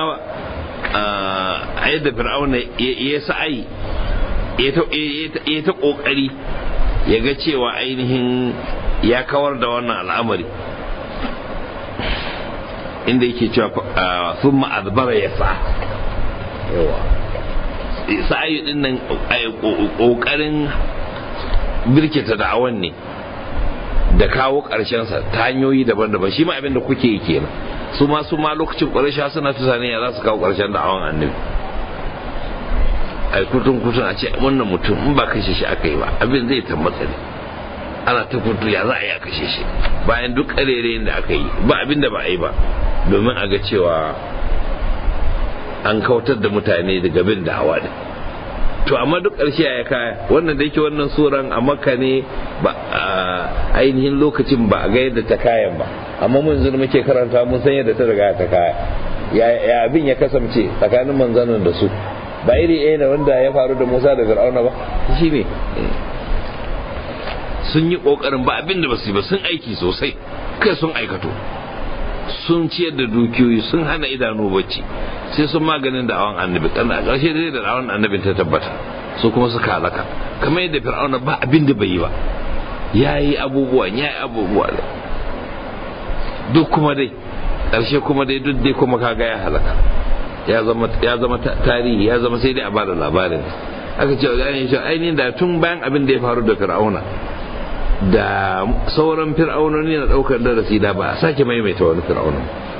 a yadda fir'auna ya sa'ai ya ta kokari ya ga cewa ainihin ya kawar da wannan al'amari inda yake cewa sun ma'azbara ya sa yawa sa'ayi din nan kokarin birkita da'awan ne da kawo sa ta hanyoyi daban-daban shi ma abin da kuke yi kenan su ma lokacin ƙwarisha suna tunani ya za su kawo ƙarshen da'awan annabi a kutun a ce wannan mutum in ba kashe shi aka yi ba abin zai tambatsa ne, ana ta kutu ya za a yi a kashe shi bayan duk karerayin da aka yi ba abin da ba a yi ba domin a ga cewa an kautar da mutane daga bin da'awa ne. To amma duk ƙarshe ya kaya wannan da yake wannan suran a Makka ne ba ainihin lokacin ba a ga yadda ta kayan ba, amma mun yanzu muke karanta mun san yadda ta riga ta kaya. Ya abin ya kasance tsakanin manzanin da su ba iri ɗaya da wanda ya faru da Musa da Fir'auna ba, shi ne sun yi ƙoƙarin ba abin da ba su yi ba, sun aiki sosai kai sun aikato, sun ciyar da dukiyoyi, sun hana idanu bacci, sai sun maganin da awon annabi kan a ƙarshe dai da awon annabin ta tabbata su kuma suka halaka kamar yadda Fir'auna ba abin da bai yi ba, yayi abubuwa duk kuma dai ƙarshe kuma dai duk dai kuma kaga ya halaka, ya zama tarihi, ya zama sai dai a bada labarin. Aka ce ainihin da tun bayan abin da ya faru da Fir'auna da sauran fir'aunoni na daukar darasi da ba a sake maimaita wani fir'auna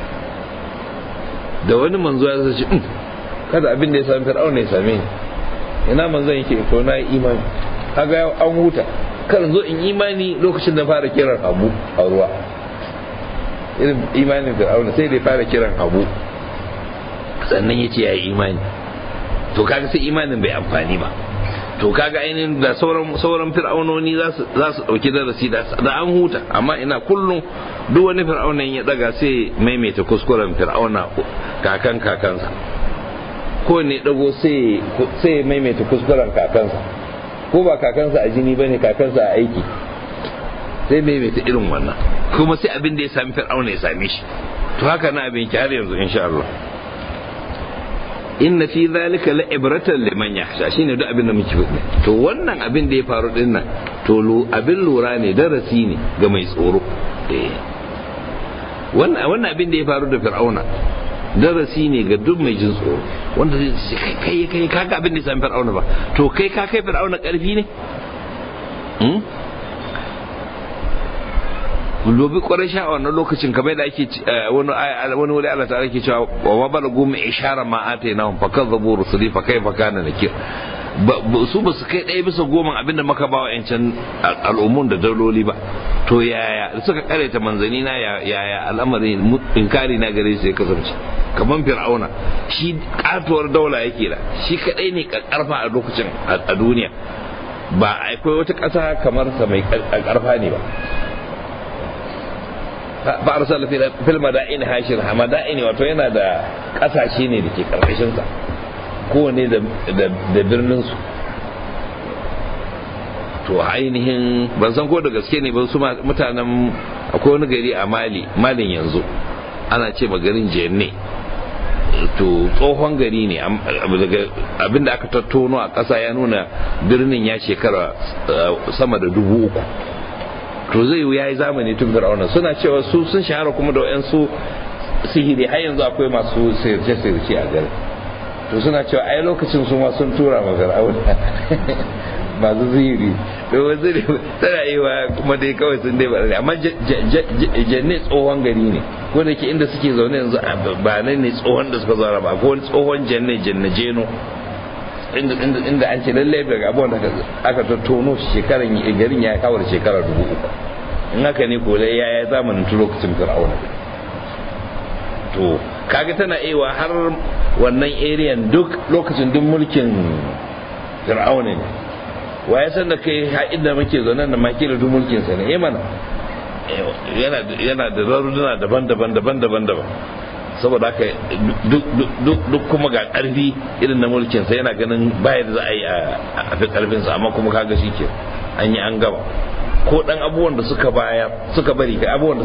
da wani manzo ya sace kada abin da ya sami fir'auna ya same ni, ina manzon yake to na yi imani, kaga an huta, kan zo in imani lokacin da fara kiran abu a ruwa, irin imanin fir'auna sai da fara kiran abu sannan yace ya yi imani, to kaga sai imanin bai amfani ba. To kaga ainihin da sauran fir'aunoni za su dauki darasi da an huta, amma ina kullum duk wani fir'aunan ya daga sai maimaita kuskuren fir'auna kakansa, ko ne dago sai maimaita kuskuren kakansa, ko ba kakansa a jini bane kakansa a aiki, sai maimaita irin wannan, kuma sai abin da ya sami fir'auna ya same shi. To haka na abin ki har yanzu insha Allah. Inna fi zalika la ibratan liman yakhsha, shine duk abin da muke faɗi. To wannan abin da ya faru din nan to abin lura ne, darasi ne ga mai tsoro. Wannan abin da ya faru da Fir'auna darasi ne ga duk mai jin tsoro, wanda zai ce kai kaga abin da ya sami Fir'auna ba, to kai ka kai Fir'auna karfi ne? Lobi kwarai sha wannan lokacin kamar da ake wani wuri Allah ta'ala ke cewa wa ma balagu min ishara ma atainahum fa kadzabu rusuli fa kayfa kana nakir. Su ba su kai ɗaya bisa goma abinda maka ba wa yancan al'ummun da daloli ba, to yaya suka kareta manzani na yaya al'amarin inkari na gare su ya kasance. Kaman Fir'auna shi katuwar daula yake da shi kadai ne karfa a lokacin a duniya, ba akwai wata ƙasa kamar sa mai karfa ne ba. Ba arsala fil madain hashir madain wato yana da kasashe ne da ke karkashin sa, kowane da birnin su. To ainihin ban san ko da gaske ne ba, su mutanen akwai wani gari a Malin yanzu ana ce ma garin Jenne, to tsohon gari ne abinda aka tattono a ƙasa ya nuna birnin ya shekara sama da 3,000. To zai ya yi zamani tun Fir'auna, suna cewa su sun shahara kuma da wayansu sihiri, har yanzu akwai masu sirce a garin. To suna cewa ai lokacin su ma sun tura ma Fir'auna masu sihiri, to wanzu ne tana yi wa kuma dai kawai sun dai ba, amma Janne tsohon gari ne, ko da ke inda suke zaune yanzu ba nan ne tsohon da suka zauna ba, ko tsohon Janne Jeno inda an ce lallai daga abubuwan da aka tattono shekaran garin ya kawar shekara 3,000. In haka ne ko dai ya zamanin tun lokacin Fir'auna. To kaga tana ewa har wannan area duk lokacin duk mulkin Fir'auna ne, wa ya san da kai ha inda muke zaune da maki da duk mulkin sa ne mana yana da rarruna daban-daban saboda haka duk kuma ga karfi irin na mulkin sa, yana ganin baya da za a yi a fi karfin sa, amma kuma kaga shi ke an yi an gaba. Ko dan abubuwan da suka bari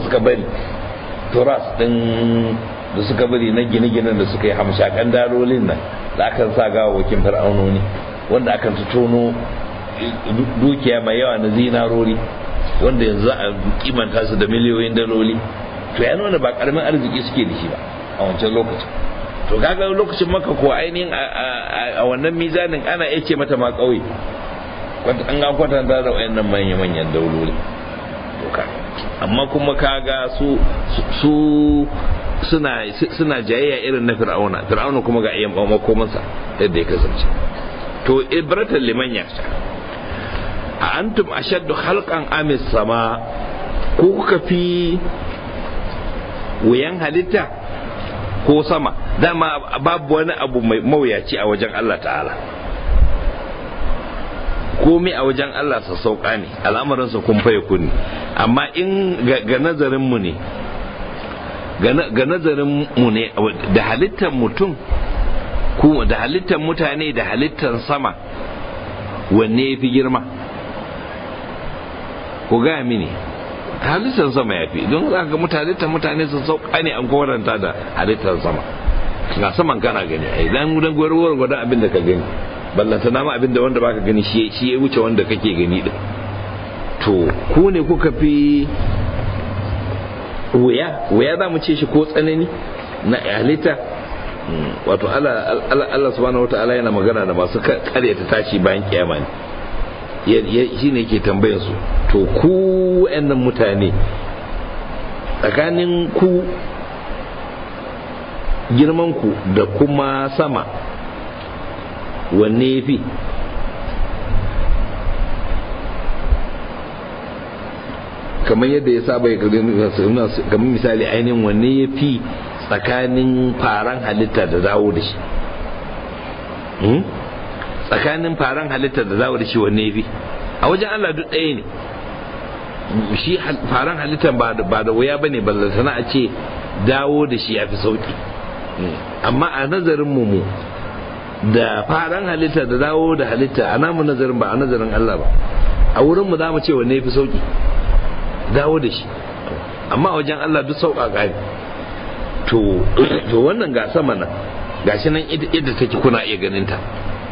turas din da suka bari na gine-ginen da suka yi hamshakan dalolin nan da akan sa gawa wakin fir'aunoni, wanda akan tono dukiya mai yawa na zinarori wanda yanzu a kimanta su da miliyoyin daloli, to ya nuna ba karamin arziki suke da shi ba a wancan lokacin. To kaga lokacin Makka ko ainihin a wannan mizanin ana iya ce mata ma kauye, an ga kwatanta da wayannan manyan dauloli. To ka amma kuma kaga su suna jayayya irin na Fir'auna kuma ga ayyan makomansa yadda ya kasance. to ibratan liman yakhsha a antum ashaddu khalqan amis sama, ko kuka fi wuyan halitta ko sama? Dama babu wani abu mai mawuyaci a wajen Allah ta'ala, komai a wajen Allah sa sauka ne, al'amuransa kun faye kuni. Amma in ga nazarin mu ne, ga nazarin mu ne da halittar mutum kuma da halittar mutane da halittar sama, wanne ya fi girma? Ku gaya mini. Halittar sama ya fi, don za ka mutane sun sauka ne an kwaranta da halittar sama. Ga saman kana gani, idan gudan gwada abin da ka gani, ballanta nama abin da wanda baka gani shi ya wuce wanda kake gani din. To ku ne kuka fi wuya za mu ce shi ko tsanani na halitta. Wato Allah subhanahu wataala yana magana da masu karyata tashi bayan kiyama ne, shi ne ke tambayar su, to ku wayannan mutane tsakanin ku girman ku da kuma sama wanne yafi? Kamar yadda ya saba kamar misali ainihin wanne yafi tsakanin faran halitta da dawo da shi? Tsakanin faran halitta da dawo da shi wanne yafi? A wajen Allah duk ɗaya ne. Shi faran halittar ba da wuya bane, ballantana a ce dawo da shi yafi sauki. Amma a nazarin mu da faran halitta da dawo da halitta, a namu nazarin ba a nazarin Allah ba, a wurin mu za mu ce wanne yafi sauki? Dawo da shi. Amma a wajen Allah duk sauƙaƙa ne. To wannan ga sama nan, gashi nan yadda take kuna iya ganin ta.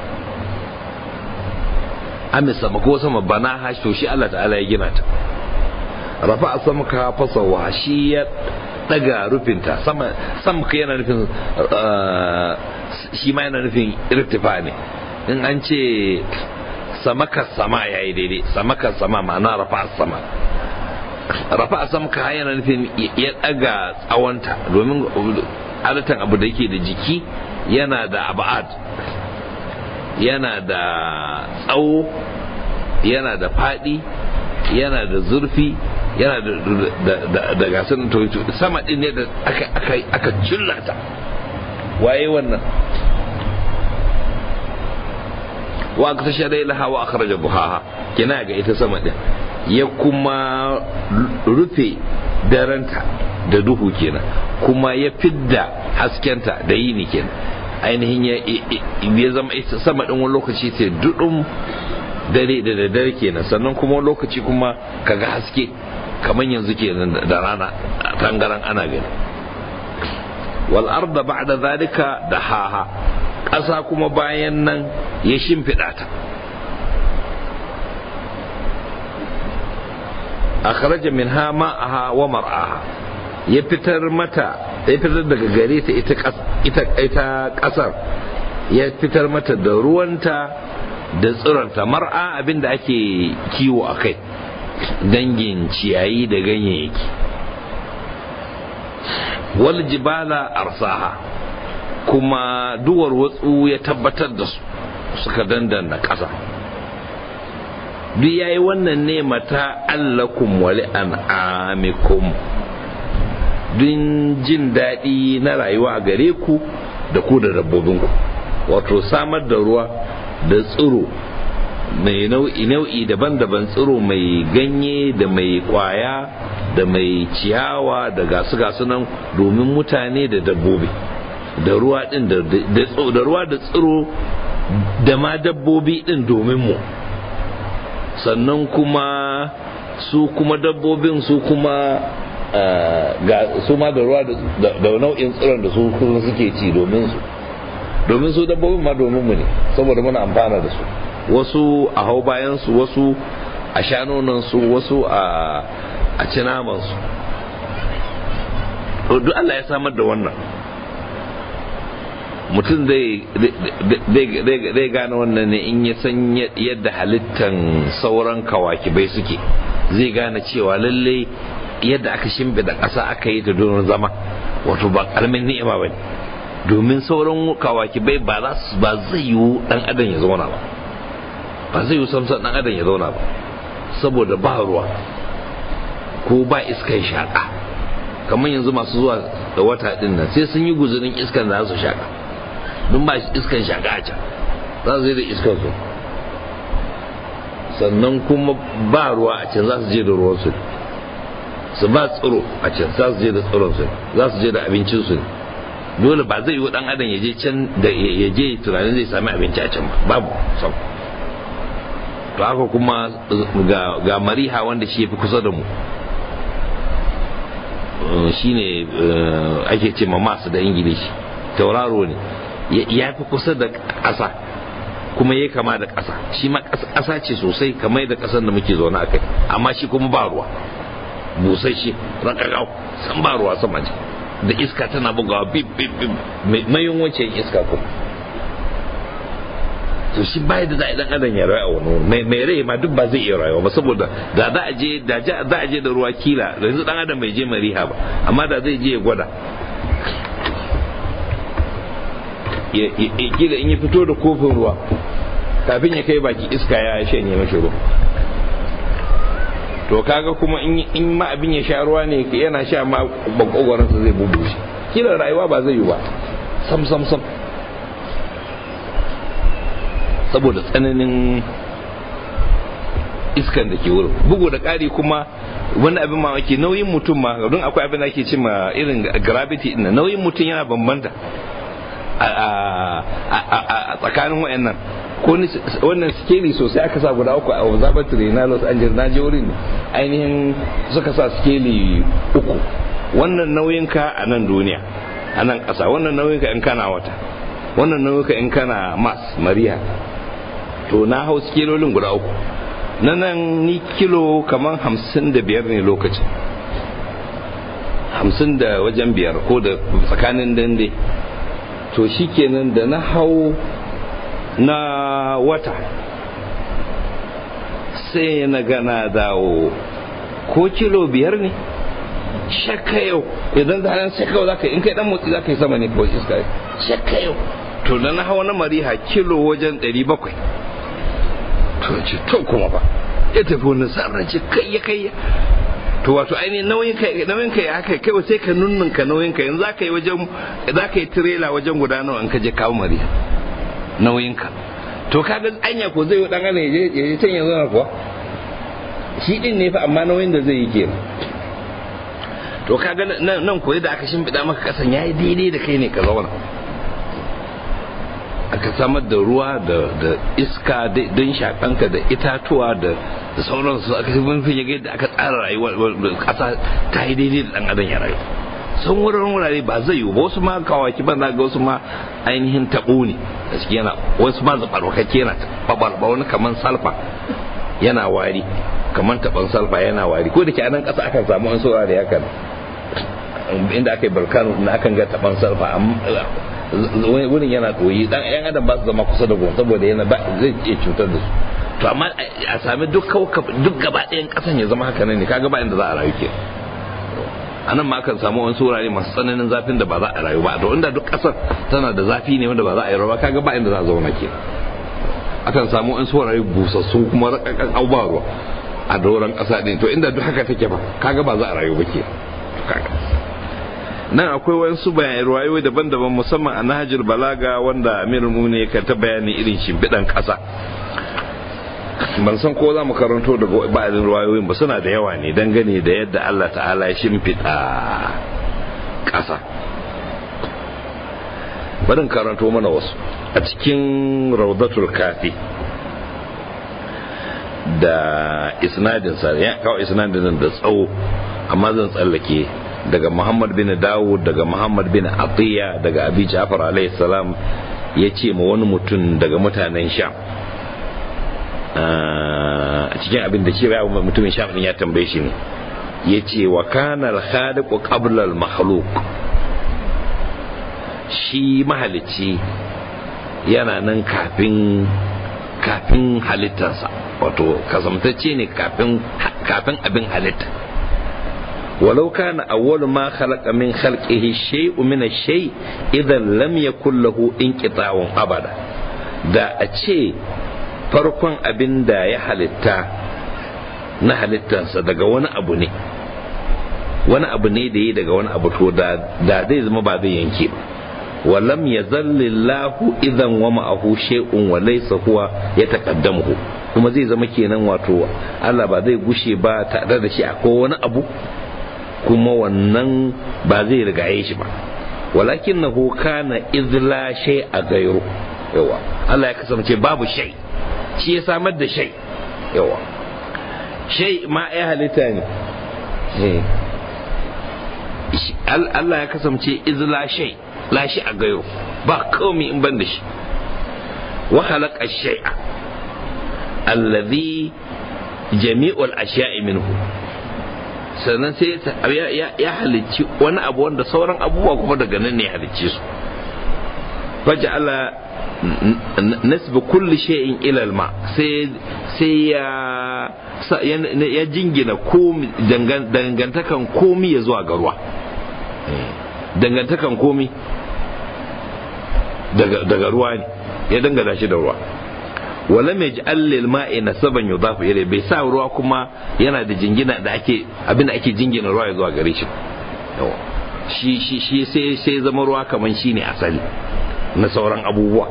Amis sama ko sama bana hashi, to shi Allah ta'ala ya gina ta. Rafa sama ka fasawa, shi ya daga rufinta. Sama ka yana nufin shi ma yana nufin irtifa ne. In an ce samaka sama yayi daidai, samaka sama ma'ana rafa sama. Rafa sama ka yana nufin ya daga tsawonta, domin adatan abu da yake da jiki yana da abad, yana da tsawo, yana da faɗi, yana da zurfi, yana da gasar sama ɗin ne da aka cillata. Waye wannan? Wa aka tashi da ilaha wa aka raja buhaha, kina ga ita sama ɗin ya kuma rufe daranta da duhu kenan, kuma ya fidda haskenta da yini kenan. Ainihin ya zama ita sama ɗin wani lokaci sai duɗin dare da dare kenan, sannan kuma wani lokaci kuma kaga haske kamar yanzu kenan da rana tangaran ana gani. Wal arda ba'da zalika dahaha, ƙasa kuma bayan nan ya shimfiɗa ta. Akhraja minha ma'aha wa mar'aha, ya fitar daga gare ta ita kasar, ya fitar mata da ruwanta da tsiranta. Mar'a abinda ake kiwo a kai, dangin ciyayi da ganyayyaki. Wal jibala arsaha, kuma duwar watsu ya tabbatar da su suka dandana ƙasa. Duk yayi wannan ne mata allakum wa li'an'amikum, don jin daɗi na rayuwa a gare ku da ku da dabbobinku. Wato samar da ruwa da tsiro mai nau'i daban-daban, tsiro mai ganye da mai kwaya da mai ciyawa da gasu nan, domin mutane da dabbobi, da ruwa din da ruwa da tsiro da ma dabbobi din domin mu. Sannan kuma su kuma dabbobin su kuma su ma da ruwa da nau'in tsiron da su suke ci domin su dabbobin ma domin mu ne, saboda muna amfana da su. Wasu a hau bayan su, wasu a sha nonon su, wasu a ci naman su. Duk Allah ya samar da wannan. Mutum zai gane wannan ne in ya san yadda halittan sauran kawakibai suke, zai gane cewa lalle yadda aka shimfiɗa ƙasa aka yi ta don zama, wato ba ƙaramin ni'ima ba ne. domin sauran kawakibai ba zai yiwu dan adam ya zauna ba zai yiwu samsan dan adam ya zauna ba saboda ba ruwa ko ba iskan shaka. Kamar yanzu masu zuwa da wata din nan sai sun yi guzurin iskan da za su shaka, don ba iskan shaka a can, za su je da iskan su. Sannan kuma ba ruwa a can, za su je da ruwan su ba tsiro a can, za su je da tsiron su, za su je da abincin su. Dole ba zai yi dan adam ya je can da ya je tunanin zai sami abinci a can ba, babu sam. To haka kuma ga mariha wanda shi ya fi kusa da mu, shine ake ce ma masu da ingilishi, tauraro ne, ya fi kusa da ƙasa kuma ya kama da ƙasa. Shi ma ƙasa ce sosai kamar da ƙasar da muke zaune a kai, amma shi kuma ba ruwa, busasshe rakakau, san ba ruwa sama ce, da iska tana bugawa bip bip bip, mayun wancan iska kuma. To shi bai da za dan adam ya rayu a wani mai rai ma duk ba zai iya rayuwa ba, saboda da za a je da ruwa kila da yanzu dan adam bai je mariha ba, amma da zai je ya gwada kila in ya fito da kofin ruwa kafin ya kai baki iska ya shanye mashi ruwa. To kaga kuma in ma abin ya sha ruwa ne yana sha ma bakogwaransa zai bubushe, kila rayuwa ba zai yi ba sam saboda tsananin iskan da ke wurin. Bugu da ƙari kuma wani abin mamaki, nauyin mutum ma, don akwai abin da ake ce ma irin gravity ɗin, nauyin mutum yana bambanta a tsakanin wayannan. Ko wannan skeli sosai aka sa guda uku a observatory na Los Angeles, na je wurin ainihin suka sa skeli uku. Wannan nauyinka a nan duniya, a nan ƙasa, wannan nauyinka in kana wata, wannan nauyinka in kana Mars Mariya. To na hau skelolin guda uku, na nan ni kilo kamar 55 ne lokacin, 50 da wajen 5 ko da tsakanin dande. To shi kenan da na hau na wata sai na gana dawo ko kilo 5 ne, shakka yau idan da hannun shakka za ka in kai dan motsi za ka yi sama ne kawai iska, shakka yau. To da na hau na mariha kilo wajen 700. To kuma ba ya tafi wani sarrace kai. To wato ainihin nauyin ka ya haka kai sai ka nunnunka nauyin ka, yanzu za ka yi tirela wajen guda nawa in ka je kawo mariya nauyin ka. To kaga anya ko zai yi dan ana ya je can yanzu na kuwa shi din ne fa, amma nauyin da zai yi kenan. To kaga nan koyi da aka shimfiɗa maka kasan yayi daidai da kai ne ka zauna, aka samar da ruwa da iska don shakanka da itatuwa da sauransu, aka fi yadda aka tsara rayuwa kasa ta yi daidai da dan adam ya rayu. Sun wurare ba zai yiwu ba, wasu ma kawaki ban ga wasu ma ainihin tabo ne da shi, yana wasu ma zabarwakakke yana babalba, wani kaman salfa yana wari, kaman taban salfa yana wari. Ko da ke a nan kasa akan samu an saurare haka inda aka yi barkano na akan ga taban salfa, wurin yana koyi, dan yan adam ba su zama kusa da gon saboda yana ba zai iya cutar da su. To amma a sami duk gaba ɗayan kasan ya zama haka ne, kaga ba inda za a rayu ke. A nan ma akan samu wasu wurare masu tsananin zafin da ba za a rayu ba, to inda duk kasar tana da zafi ne wanda ba za a yi rayu ba, kaga ba inda za a zauna ke. Akan samu wasu wurare busassu kuma rakakan aubarwa a doron kasa ɗin, to inda duk haka take ba, kaga ba za a rayu ba ke. Nan akwai wasu ruwayoyi daban-daban, musamman a Nahjul Balaga wanda Amirul Mu'minin ka ta bayani irin shimfiɗan ƙasa. Ban san ko za mu karanto daga ba'adin ruwayoyin ba, suna da yawa ne dangane da yadda Allah ta'ala ya shimfiɗa ƙasa. Bari karanto mana wasu a cikin Rawdatul Kafi da isnadinsa, ya kawo isnadin da tsawo amma zan tsallake. Daga Muhammad bin Dawud, daga Muhammad bin Atiya, daga Abi Ja'far alayhi salam, ya ce ma wani mutum daga mutanen Sham, a cikin abin da shi mutumin Sham din ya tambaye shi ne, ya ce wa kana al-khaliqu qabla al-makhluq, shi mahalicci yana nan kafin halittarsa, wato kasamtacce ne kafin abin halitta. ولو كان أول ما خلق من خلقه شيء من الشيء إذا لم يكن له انقطاع أبدا. da a ce farkon abin da ya halitta na halittarsa daga wani abu ne da yi daga wani abu, to da zai zama ba zai yanke ba. walam ya zallillahu idan wa ma'ahu shay'un wa laysa huwa yataqaddamuhu, kuma zai zama kenan wato Allah ba zai gushe ba tare da shi akwai wani abu kuma wannan ba zai rigaye shi ba. walakinahu kana idla shay'a ghayru, yawa Allah ya kasance babu shay, shi ya samar da shay, yawa shay ma ya halitta ne. Allah ya kasance izla shay, la shi a gayo ba komai in ban da shi. wa khalaqa shay'a alladhi jami'ul ashya'i minhu, sannan sai ya halicci wani abu wanda sauran abubuwa kuma daga nan ne ya halicce su. faja'ala nasbu kulli shay'in ila al-ma, sai ya jingina dangantakan komi ya zuwa ga ruwa. Dangantakan komi daga ruwa ne, ya dangana shi da ruwa. wala mai ji allil ma'i nasaban yudafu ilayhi, bai sa ruwa kuma yana da jingina da abinda ake jingina ruwa ya zuwa gare shi. shi sai zama ruwa kaman shine asali na sauran abubuwa.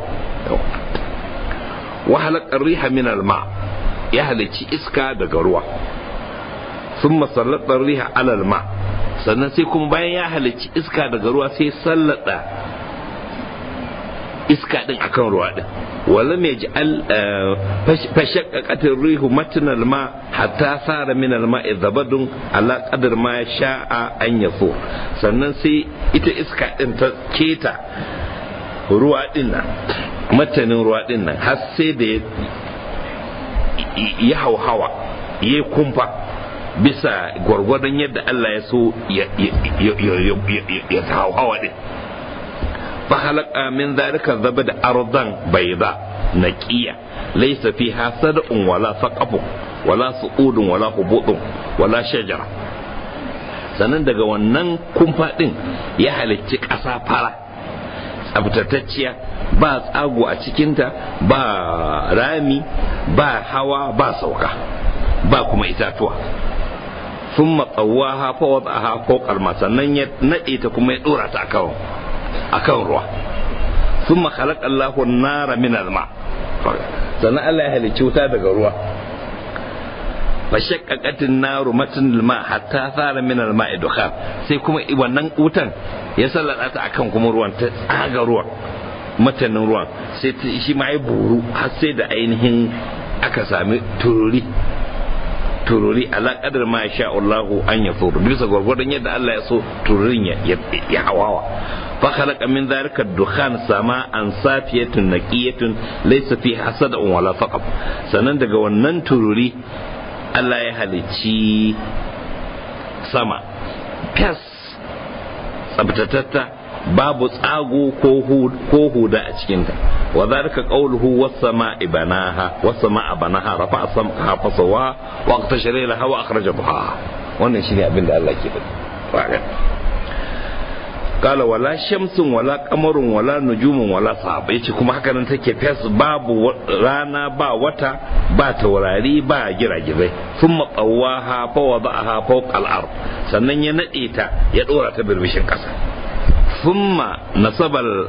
wa halaqar riha min al-ma, ya halicci iska daga ruwa. thumma sallata riha ala al-ma, sannan sai kuma bayan ya halicci iska daga ruwa sai sallata iska din akan ruwa din. wala mai ji fashaqqaqatir rihu matna al-ma hatta sara min al-ma'i zabadun ala qadar ma sha'a an yafu, sannan sai ita iska din ta keta ruwa din nan, matanin ruwa din nan, har sai da ya hauhawa ya kumfa bisa gwargwadon yadda Allah ya so ya hauhawa din. fa khalaqa min dhalika zabada ardan bayda naqiya laysa fiha sad'un wala saqafun wala su'udun wala hubutun wala shajara. sannan daga wannan kumfa din ya halicci ƙasa fara tsabtatacciya, ba tsago a cikinta, ba rami, ba hawa, ba sauka, ba kuma itatuwa. sun matsawaha fa wada'aha fawqa al-ma, sannan ya nade ta kuma ya dora ta akan ruwa. sun khalaqa Allahu an-nara min al-ma, sannan Allah ya halicci wuta daga ruwa. fa shaqqaqatin naru matn al-ma hatta sara min al-ma'i dukhan, sai kuma wannan wutan ya sallata ta akan kuma ruwan, ta tsaga ruwan, matanin ruwan, sai shi ma ya buru har sai da ainihin aka sami tururi ala qadar ma sha Allahu an yafuru, bisa gwargwadon yadda Allah ya so tururin ya hawawa. fa khalaqa min dhalika ad-dukhan sama'an safiyatun naqiyatun laysa fiha sad'un wala faqab, sannan daga wannan tururi Allah ya halicci sama fas tsabtatatta, babu tsago ko huda a cikinta. wa dhalika qawluhu was-sama'i banaha was-sama'a banaha rafa'a sam'aha fasawaha wa aqtashara laha wa akhraja duhaha. wannan shine abin da Allah ke faɗi. qala wala shamsun wala qamarun wala nujumun wala sahaba, yace kuma haka nan take fes, babu rana, ba wata, ba taurari, ba giragizai. thumma qawaha fa wada'aha fawqa al-ard, sannan ya nade ta ya dora ta birbishin kasa. thumma nasabal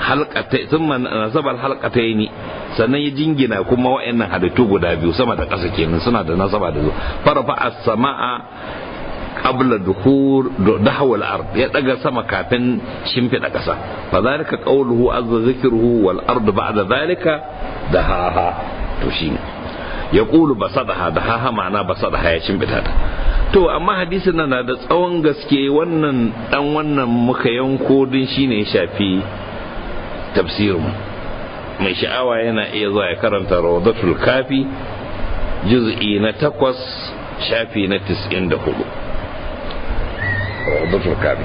halqataini, sannan ya jingina kuma wa'annan halittu guda biyu sama da kasa kenan, suna da nasaba da zo. farafa as-samaa qabla dahwal ard, ya daga sama kafin shimfida kasa. fa zalika qawluhu azza zikruhu wal ard ba'da zalika dahaha, to shine yaqulu basadaha, dahaha ma'ana basadaha, ya shimfida ta. to amma hadisin nan na da tsawon gaske, wannan muka yanko din shine ya shafi tafsirin. mai sha'awa yana iya zuwa ya karanta rawdatul kafi juz'i na 8 shafi na 94. rawdatul kafi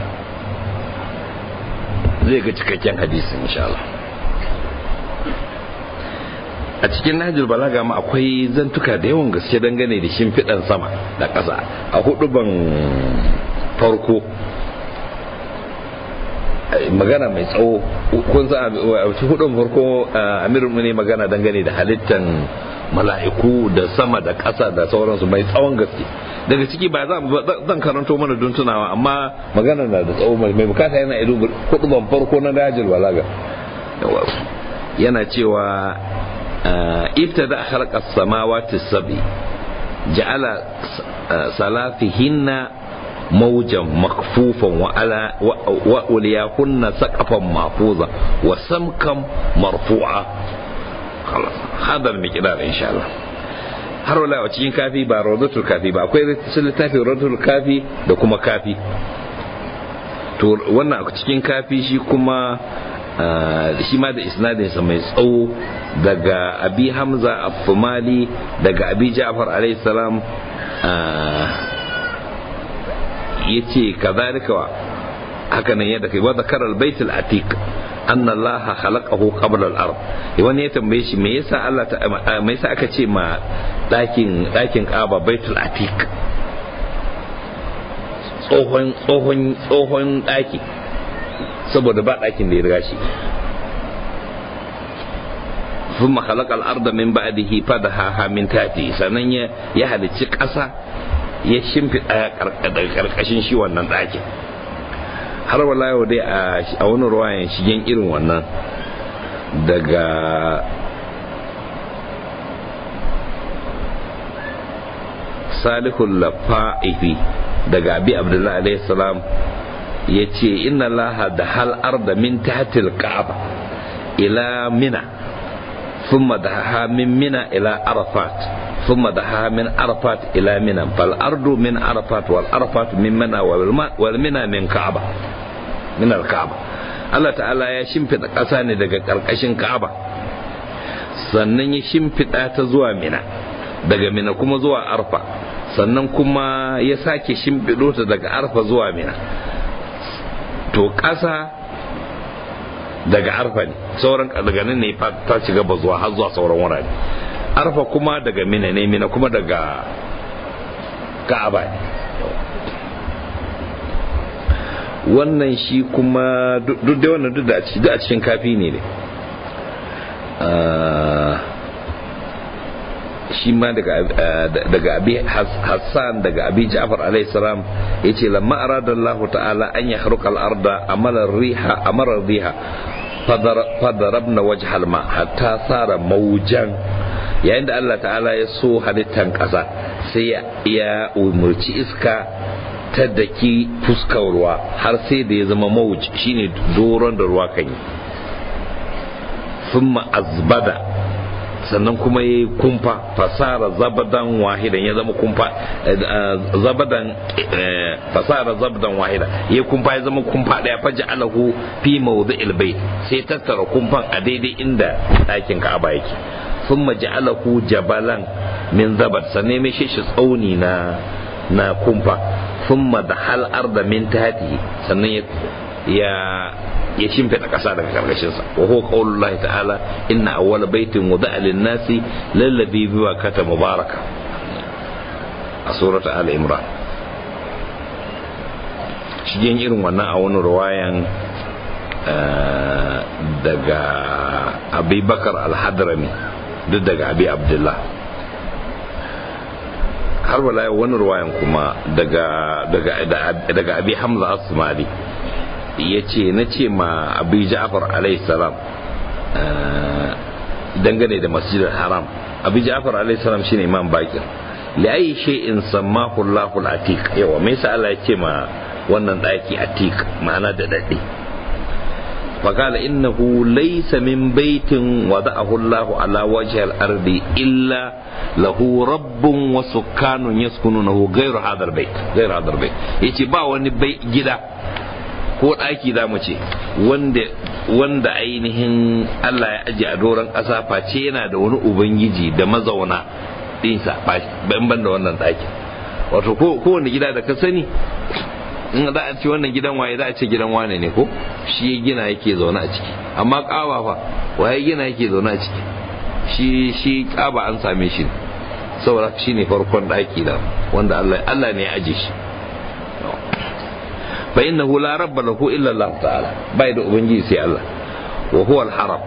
zai ga cikakken hadisin insha Allah. a cikin Nahjul Balaga ma akwai zantuka da yawan gaske dangane da shimfiɗan sama da ƙasa. a huduban farko magana mai tsawo. Kun san a hudun farko amirul ne magana dangane da halittan mala'iku da sama da ƙasa da sauransu mai tsawon gaske. Daga ciki ba zan karanto mana don tunawa, amma magana na da tsawo mai bukata yana ido hudun farko na dajil balaga. Yana cewa ibtada khalqa as-samawati as-sab'i ja'ala salafihinna mawjan makfufan wa uliyahunna saqafan mahfuza wa samkan marfu'a. خلاص هذا المقدار ان شاء الله. har wala a cikin kafi ba rawdatul kafi ba, akwai littafin rawdatul kafi da kuma kafi. To wannan a cikin kafi shi kuma shi ma da isnadinsa mai tsawo daga abi hamza al-fumali daga abi ja'far alayhi salam yace kazalika haka nan yadda kai wa zakara al-bayt al-atiq anna allaha khalaqahu qabla al-ard. wani ya tambaye shi me yasa Allah me yasa aka ce ma dakin Kaaba baitul atiq, tsohon daki, saboda ba dakin da ya riga shi. ثم خلق الأرض من بعده فدحاها من تحته, sannan ya halicci ƙasa ya shimfiɗa ƙarƙashin shi wannan ɗakin. har wala yau dai a wani ruwayan shigen irin wannan daga salihul lafa'ifi daga abi abdullahi alaihi salam ya ce inna laha da hal arda min tahtil ka'aba ila mina thumma dahaha min mina ila arafat thumma dahaha min arafat ila mina fal ardu min arafat wal arafat min mina wal mina min ka'aba min al ka'aba. Allah ta'ala ya shimfida ƙasa ne daga ƙarƙashin ka'aba, sannan ya shimfida ta zuwa mina, daga mina kuma zuwa arfa, sannan kuma ya sake shimfido ta daga arfa zuwa mina. to ƙasa daga arfa ne, sauran daga nan ne ta ci gaba zuwa har zuwa sauran wurare. Arfa kuma daga mina ne, mina kuma daga ka'aba ne. wannan shi kuma duk da wannan duk a cikin kafi ne shi ma daga abi Hassan daga abi Ja'far alayhi salam yace lamma arada Allah ta'ala an yahruqa al-arda amara riha fadarabna wajha al-ma hatta sara mawjan. yayin da Allah ta'ala ya so halittan kasa sai ya umurci iska ta daki fuskar ruwa har sai da ya zama mawuj, shine doron da ruwa kan yi. thumma azbada, sannan kuma ya yi kumfa, fasara zabadan wahidan, ya zama kumfa fasara zabadan wahida, ya kumfa ya zama kumfa daya, faja alahu fi mawdi'il bait, sai tattara kumfan a daidai inda ɗakin Ka'aba yake. thumma ja'alahu jabalan min zabad, sannan mai shi tsauni na kumfa. thumma dahal arda min tahtihi, sannan ya shimfida kasa daga karkashin sa. wa huwa qaulullahi ta'ala inna awwala baitin wuda'a lin-nasi lalladhi bi Makkah mubaraka, a surat al-imran. shigen irin wannan a wani ruwayan daga Abi Bakar al-Hadrami, duk daga Abi Abdullah. har wala wani ruwayan kuma daga Abi Hamza as-Sumali yace nace ma Abi Ja'far alayhi salam dangane da Masjidil Haram. Abi Ja'far alayhi salam shine Imam Bakir. li ayi shay'in sammahu Allahu al-Atiq, yawa me yasa Allah yake ma wannan daki Atiq, ma'ana da dade. فقال إنه ليس من بيت وضعه الله على وجه الأرض إلا له رب وسكان يسكنونه غير هذا البيت. yace ba wani gida ko ɗaki za mu ce wanda ainihin Allah ya aje a doron ƙasa face yana da wani ubangiji da mazauna ɗinsa ban da wannan ɗaki. wato kowane gida da ka sani, in za a ce wannan gidan waye, za a ce gidan wane ne ko shi gina yake zaune a ciki. amma Kaaba fa waye gina yake zaune a ciki? shi Kaaba an same shi saboda shi ne farkon daki da wanda Allah ne ya aje shi. fa innahu la rabba lahu illa Allah ta'ala, bai da ubangiji sai Allah, wa huwa al-haram.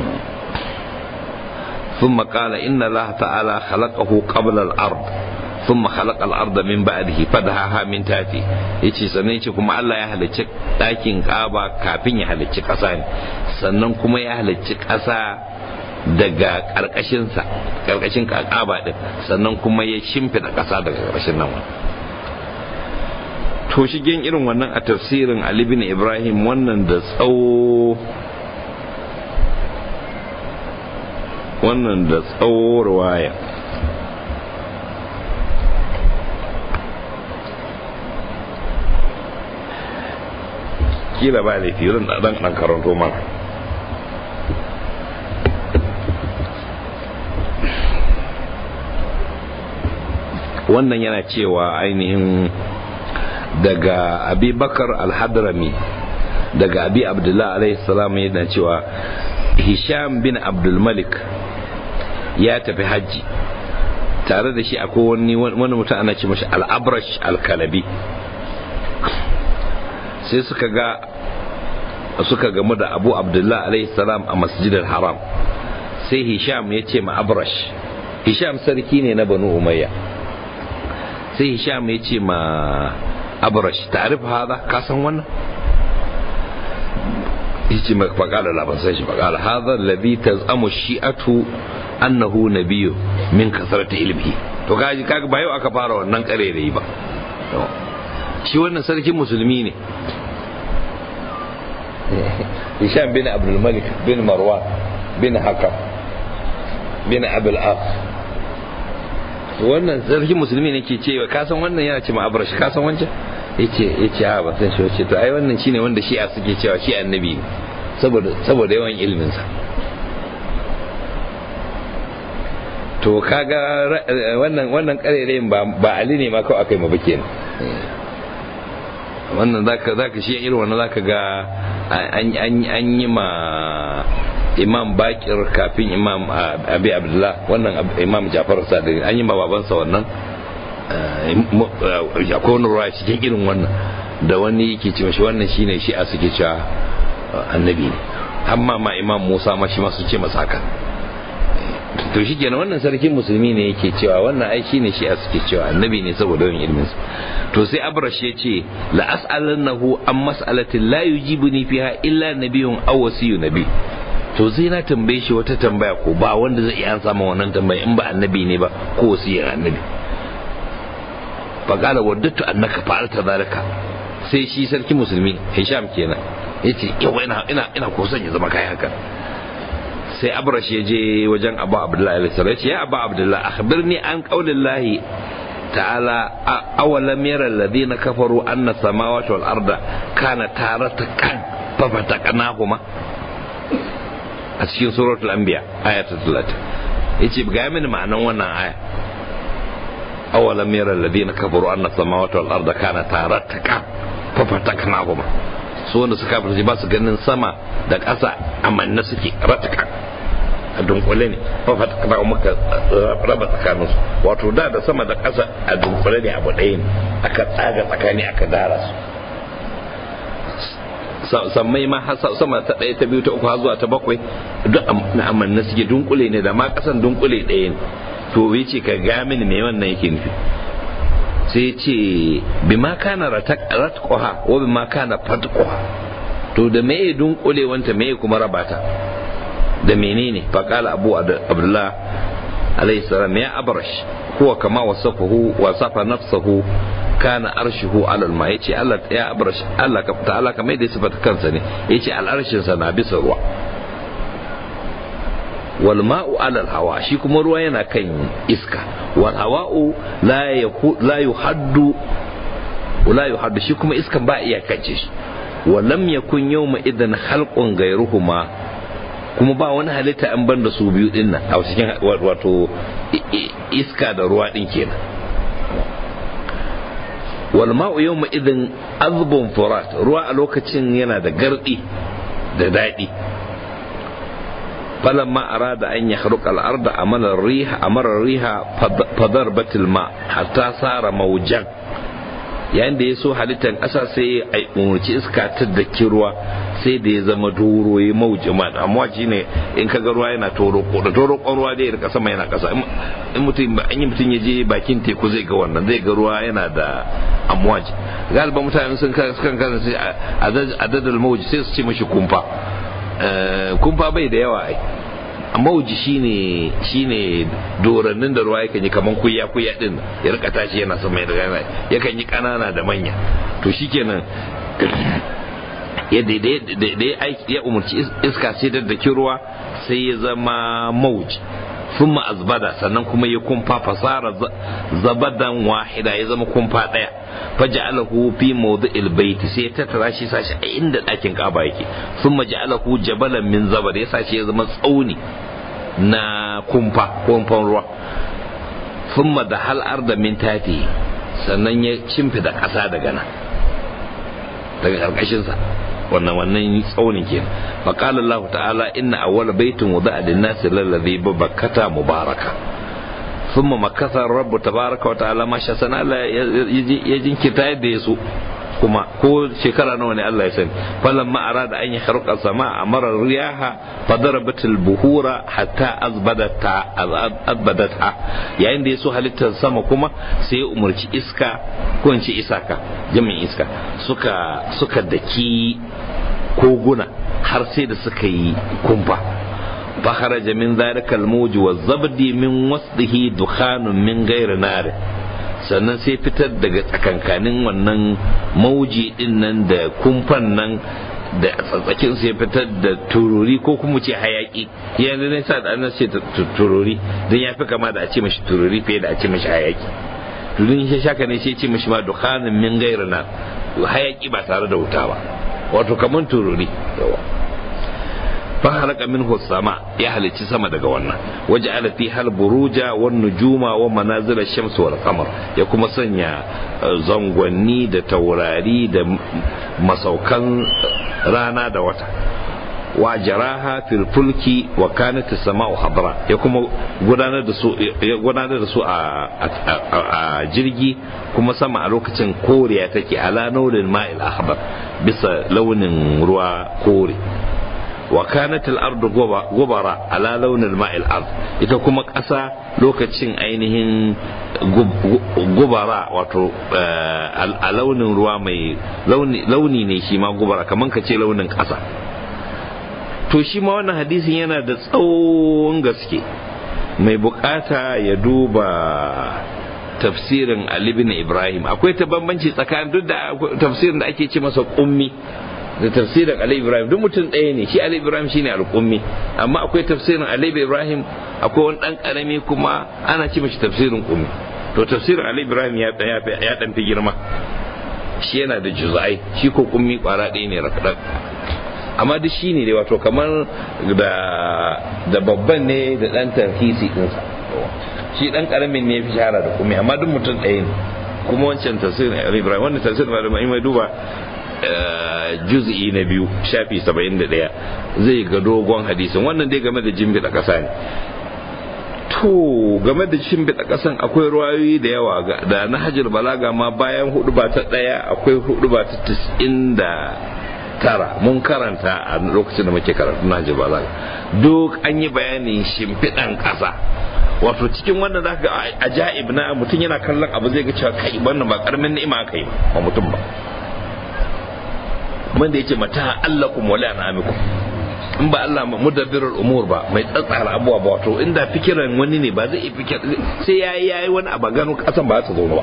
ثم قال إن الله تعالى خلقه قبل الأرض ثم خلق الأرض من بعده فدهاها من تحته. yace sannan yace kuma Allah ya halicci ɗakin Kaaba kafin ya halicci ƙasa ne, sannan kuma ya halicci ƙasa daga ƙarƙashin Kaaba din, sannan kuma ya shimfida ƙasa daga ƙarƙashin nan. To shigen irin wannan a tafsirin Ali bin Ibrahim wannan da tsawo, wannan da tsawo ruwaya. Kila ba laifi wurin ɗan karanto mana. Wannan yana cewa ainihin daga Abi Bakar al-Hadrami, daga Abi Abdullah alaihi salam, yana cewa Hisham bin Abdul Malik ya tafi hajji, tare da shi akwai wani mutum ana ce mashi al-Abrash al-Kalabi. sai suka gamu da Abu Abdullah alaihi salam a Masjidil Haram. Sai Hisham ya ce ma Abrash, Hisham sarki ne na Banu Umayya, sai Hisham ya ce ma Abrash, ta'rif hada, ka san wannan? yace ma faqala la ban san shi. Faqala hadha alladhi tazamu shi'atu annahu nabiyyu min kasrati ilmihi. To kaga ba yau aka fara wannan karerai ba, shi wannan sarkin musulmi ne. Hisham bin Abdul Malik bin Marwan bin Hakam bin Abul As, wannan sarkin musulmi ne ke cewa ka san wannan, yana ce ma Abrash ka san wancan? yace ha ba san shi. wace to ai wannan shine wanda shi'a suke cewa shi annabi ne saboda yawan ilmin sa. to kaga wannan karerayin ba Ali ne ma kawai akai ma ba kenan. wannan zaka shi irin wannan zaka ga an yi ma Imam Bakir kafin Imam Abi Abdullah, wannan Imam Ja'far Sadiq, an yi ma babansa wannan. Akwai wani ruwa cikin irin wannan da wani yake ce mashi wannan shine shi a suke cewa annabi ne, amma ma Imam Musa ma shi ma su ce masa haka. to shi kenan wannan sarkin musulmi ne yake cewa wannan ai shine shi a suke cewa annabi ne saboda yawan ilmin sa. to sai Abrash ya ce la as'alannahu an mas'alatin la yujibuni fiha illa nabiyyun aw wasiyyu nabi. to sai na tambaye shi wata tambaya ko ba wanda zai iya ansa ma wannan tambaya in ba annabi ne ba ko wasiyyin annabi. faƙala waddatu annaka fa'alta zalika. sai shi sarki musulmi Hisham kenan yace yawa ina ko son ya zama kai haka. sai Abrash ya je wajen Abu Abdullah alaihi salam, yace ya Abu Abdullah akhbirni an qaulillahi ta'ala awalam yara alladhina kafaru anna samawati wal arda kana taratan fafataqnahuma, a cikin suratul anbiya ayat 30. yace ga mini ma'anan wannan aya, awalam yara alladhina kafaru anna samawati wal arda kana taratan fafataqnahuma. su wanda suka kafirce ba su ganin sama da ƙasa amanna suke rataka a dunkule ne, fafataqnahuma ka raba tsakaninsu. wato da sama da ƙasa a dunkule ne abu ɗaya ne, aka tsaga tsakani aka dara su. sammai ma sama ta ɗaya ta biyu ta uku har zuwa ta bakwai duk amanna suke dunkule ne, da ma ƙasan dunkule ɗaya ne. to yace ka ga mini me wannan yake nufi. sai yace bima kana ratqaha wa bima kana fatqaha. to da meye dunkule wanta meye kuma rabata da menene? faqala Abu Abdullah alayhi salam ya Abrash huwa kama wasafa nafsuhu kana arshuhu ala alma. yace Allah ya Abrash, Allah ta'ala kamar da sifata kansa ne, yace al'arshin sa na bisa ruwa. wal ma'u ala al-hawa, shi kuma ruwa yana kan iska. wal hawa'u la yuhaddu shi kuma iskan ba iya kace shi. wa lam yakun yawma idan khalqun ghayruhuma, kuma ba wani halitta an banda su biyu din nan a cikin wato iska da ruwa din kenan. wal ma'u yawma idan azbun furat, ruwa a lokacin yana da gardi da dadi. فلما أراد أن يخرق الأرض أمر الريح فضربت الماء حتى صار موجا yayin da ya so halittar ƙasa sai ya umarci iska ta daki ruwa sai da ya zama doro ya mauji ma amma shi ne in ka ga ruwa yana toro ruwa da ya rika sama yana ƙasa in mutum ya je bakin teku zai ga wannan zai ga ruwa yana da amwaji galiban mutane sun kan kasance adadal mauji sai su ce mashi kumfa bai da yawa ai mauji shine dorannin da ruwa yakan yi kaman kuya din ya rika tashi yana sama yakan yi kanana da manya to shikenan ya umarci iska sai da ruwa sai ya zama mauji thumma azbada sannan kuma ya kumfa fasara zabadan wahida ya zama kumfa daya faja'alahu fi mawdi'il bayt sai ya tattara shi sashi a inda dakin Kaaba yake thumma ja'alahu jabalan min zabad ya sashi ya zama tsauni na kumfan ruwa thumma da hal arda min tati sannan ya cimfida kasa daga nan daga karkashin sa wannan tsaunin kenan fa qala Allah ta'ala inna awwala baytin wuda'a lin-nasi lalladhi bi Bakkata mubaraka thumma makatha rabbu tabaraka wa ta'ala ma sha sana Allah ya jinkita yadda yaso kuma ko shekara nawa ne Allah ya sani falamma arada an yakhruqa samaa amara riyaha fadarabat al-buhura hatta azbadatha yayin da yaso halittar sama kuma sai ya umarci iska ko in ce isaka jami'in iska suka daki koguna har sai da suka yi kumfa فخرج من ذلك الموج والزبد من وسطه دخان من غير نار sannan sai fitar daga tsakankanin wannan mauji din nan da kumfan nan da tsatsakin sai fitar da tururi ko kuma ce hayaki yanzu ne sa da an ce tururi dan yafi kama da a ce mishi tururi fiye da a ce mishi hayaki turin shi shaka ne sai ce mishi ma dukhanin min gairina hayaki ba tare da wuta ba wato kaman tururi فخلق منه السماء يهلك سما daga wannan waja'ala fiha al-buruja wan-nujuma wa manazil ash-shams wal-qamar ya kuma sanya zangwanni da taurari da masaukan rana da wata wa jaraha fil fulki wa kanat as-sama'u hadra ya kuma gudanar da su a jirgi kuma sama a lokacin koriya take ala naurin ma'il ahbar bisa launin ruwa kore wa kanat al-ardu gubara ala launin ma'il ard ita kuma ƙasa lokacin ainihin gubara wato a launin ruwa mai launi ne shi ma gubara kaman ka ce launin ƙasa to shi ma wannan hadisin yana da tsawon gaske mai bukata ya duba tafsirin Ali bin Ibrahim akwai ta bambanci tsakanin duk da tafsirin da ake ce masa ummi da tafsirin Ali Ibrahim duk mutum ɗaya ne shi Ali Ibrahim shine al-Qummi amma akwai tafsirin Ali Ibrahim akwai wani dan karami kuma ana ce mishi tafsirin Qummi to tafsirin Ali Ibrahim ya dan fi girma shi yana da juz'ai shi ko Qummi kwara ɗaya ne rakadan amma duk shine dai wato kamar da babban ne da dan tarhisi dinsa shi dan karamin ne ya fi shahara da Qummi amma duk mutum ɗaya ne kuma wancan tafsirin Ali Ibrahim wannan tafsirin mai duba juz'i na 2 shafi 71 zai ga dogon hadisin wannan dai game da jimbida ƙasa ne to game da jimbida ƙasan akwai ruwayoyi da yawa da na hajjar balaga ma bayan hudu ba ta ɗaya akwai hudu ba ta 99 mun karanta a lokacin da muke karatu na hajjar balaga duk an yi bayanin shimfiɗan ƙasa wato cikin wannan za ga ajaib na mutum yana kallon abu zai ga cewa kai wannan ba karamin ni'ima aka yi ba mutum ba wanda yake mata allakum wala anamikum in ba Allah mudabbirul umur ba mai tsatsara abuwa ba wato inda fikiran wani ne ba zai yi fikir sai yayi wani abu gano kasan ba ta zo ba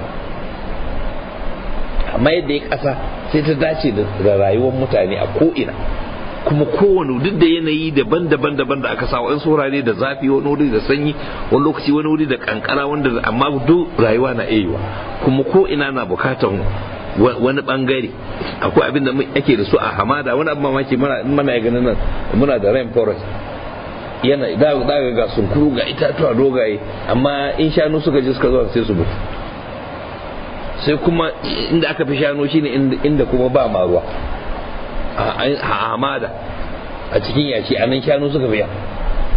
amma yadda ya kasa sai ta dace da rayuwar mutane a ko ina kuma kowane duk da yanayi daban-daban da aka sa wa'in saurare da zafi wani wuri da sanyi wani lokaci wani wuri da kankara wanda amma duk rayuwa na iya kuma ko ina na bukatan wani bangare akwai abin da ake da su a hamada wani abu mamaki mana ya ganin nan muna da rain forest yana da ga sunkuru ga itatuwa dogaye amma in shanu suka je suka zo sai su mutu sai kuma inda aka fi shanu shine inda kuma ba ma ruwa a hamada a cikin yashi a nan shanu suka biya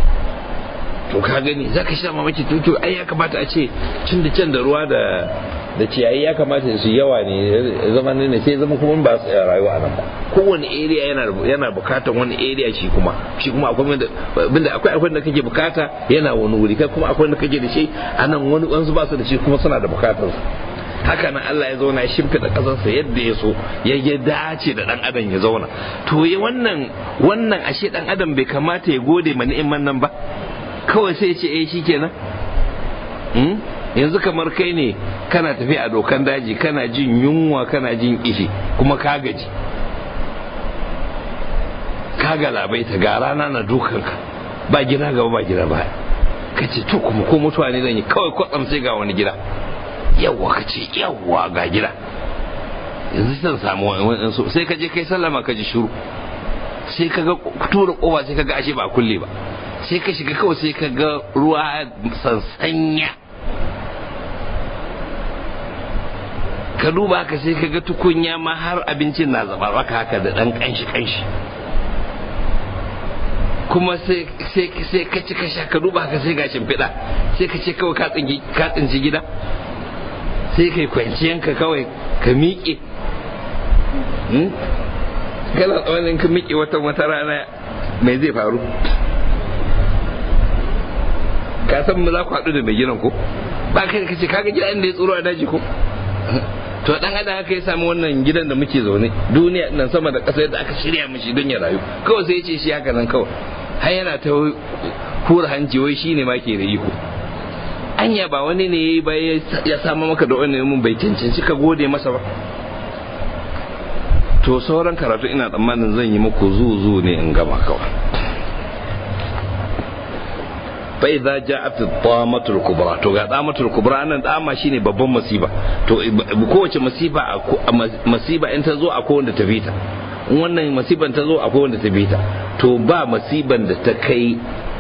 to ka gani za ka sha mamaki tutu ai ya kamata a ce cin da can da ruwa da ciyayi ya kamata su yawa ne zama ne sai zama kuma ba su rayuwa a nan ba. Kowane area yana bukatar wani area shi kuma akwai abin da kake bukata yana wani wuri, kai kuma akwai da kake da shi a nan wani ba su da shi kuma suna da bukatar haka nan Allah ya zauna ya shimfiɗa ƙasarsa yadda ya so ya dace da ɗan adam ya zauna. To wannan ashe ɗan adam bai kamata ya gode ma ni'imman nan ba, kawai sai ya ce shikenan. Yanzu kamar kai ne kana tafiya a dokan daji, kana jin yunwa kana jin kishi kuma ka gaji ka galabaita ga rana na dukanka, ba gida gaba ba gida baya, ka ce to kuma ko mutuwa ne zan yi, kawai kwatsam sai ga wani gida, yawwa ka ce yawwa ga gida, yanzu zan samu wani sai ka je kai sallama ka ji shiru, sai ka ga tura kofa sai ka ga ashe ba kulle ba, sai ka shiga kawai sai ka ga ruwa sansanya, ka duba haka sai ka ga tukunya ma har abincin na zaba haka da dan kanshi kuma sai ka ci ka sha, ka duba haka sai ga shimfiɗa, sai ka ce kawai ka tsinci gida, sai kai kwanciyanka kawai ka miƙe. Kana tsawon ka miƙe wata rana mai zai faru? Ka san mu za ku haɗu da mai gidan ko ba kai ka ce kaga gida inda ya tsoro a daji ko to dan adam haka ya samu wannan gidan da muke zaune, duniya nan sama da ƙasa yadda aka shirya mishi don ya rayu, kawai sai ya ce shi haka nan kawai har yana ta hura hanci wai shine ma ke da iko. Anya ba wani ne yayi ba ya samu maka da wannan mun bai cancanci ka gode masa ba? To sauran karatu ina tsammanin zan yi muku zuzu ne in gama kawai. Fa idza ja'at ad-damatul kubra, to ga damatul kubra nan dama shine babban masiba. To kowace masiba in ta zo akwai wanda ta bita, in wannan masiban ta zo akwai wanda ta bita, to ba masiban da ta kai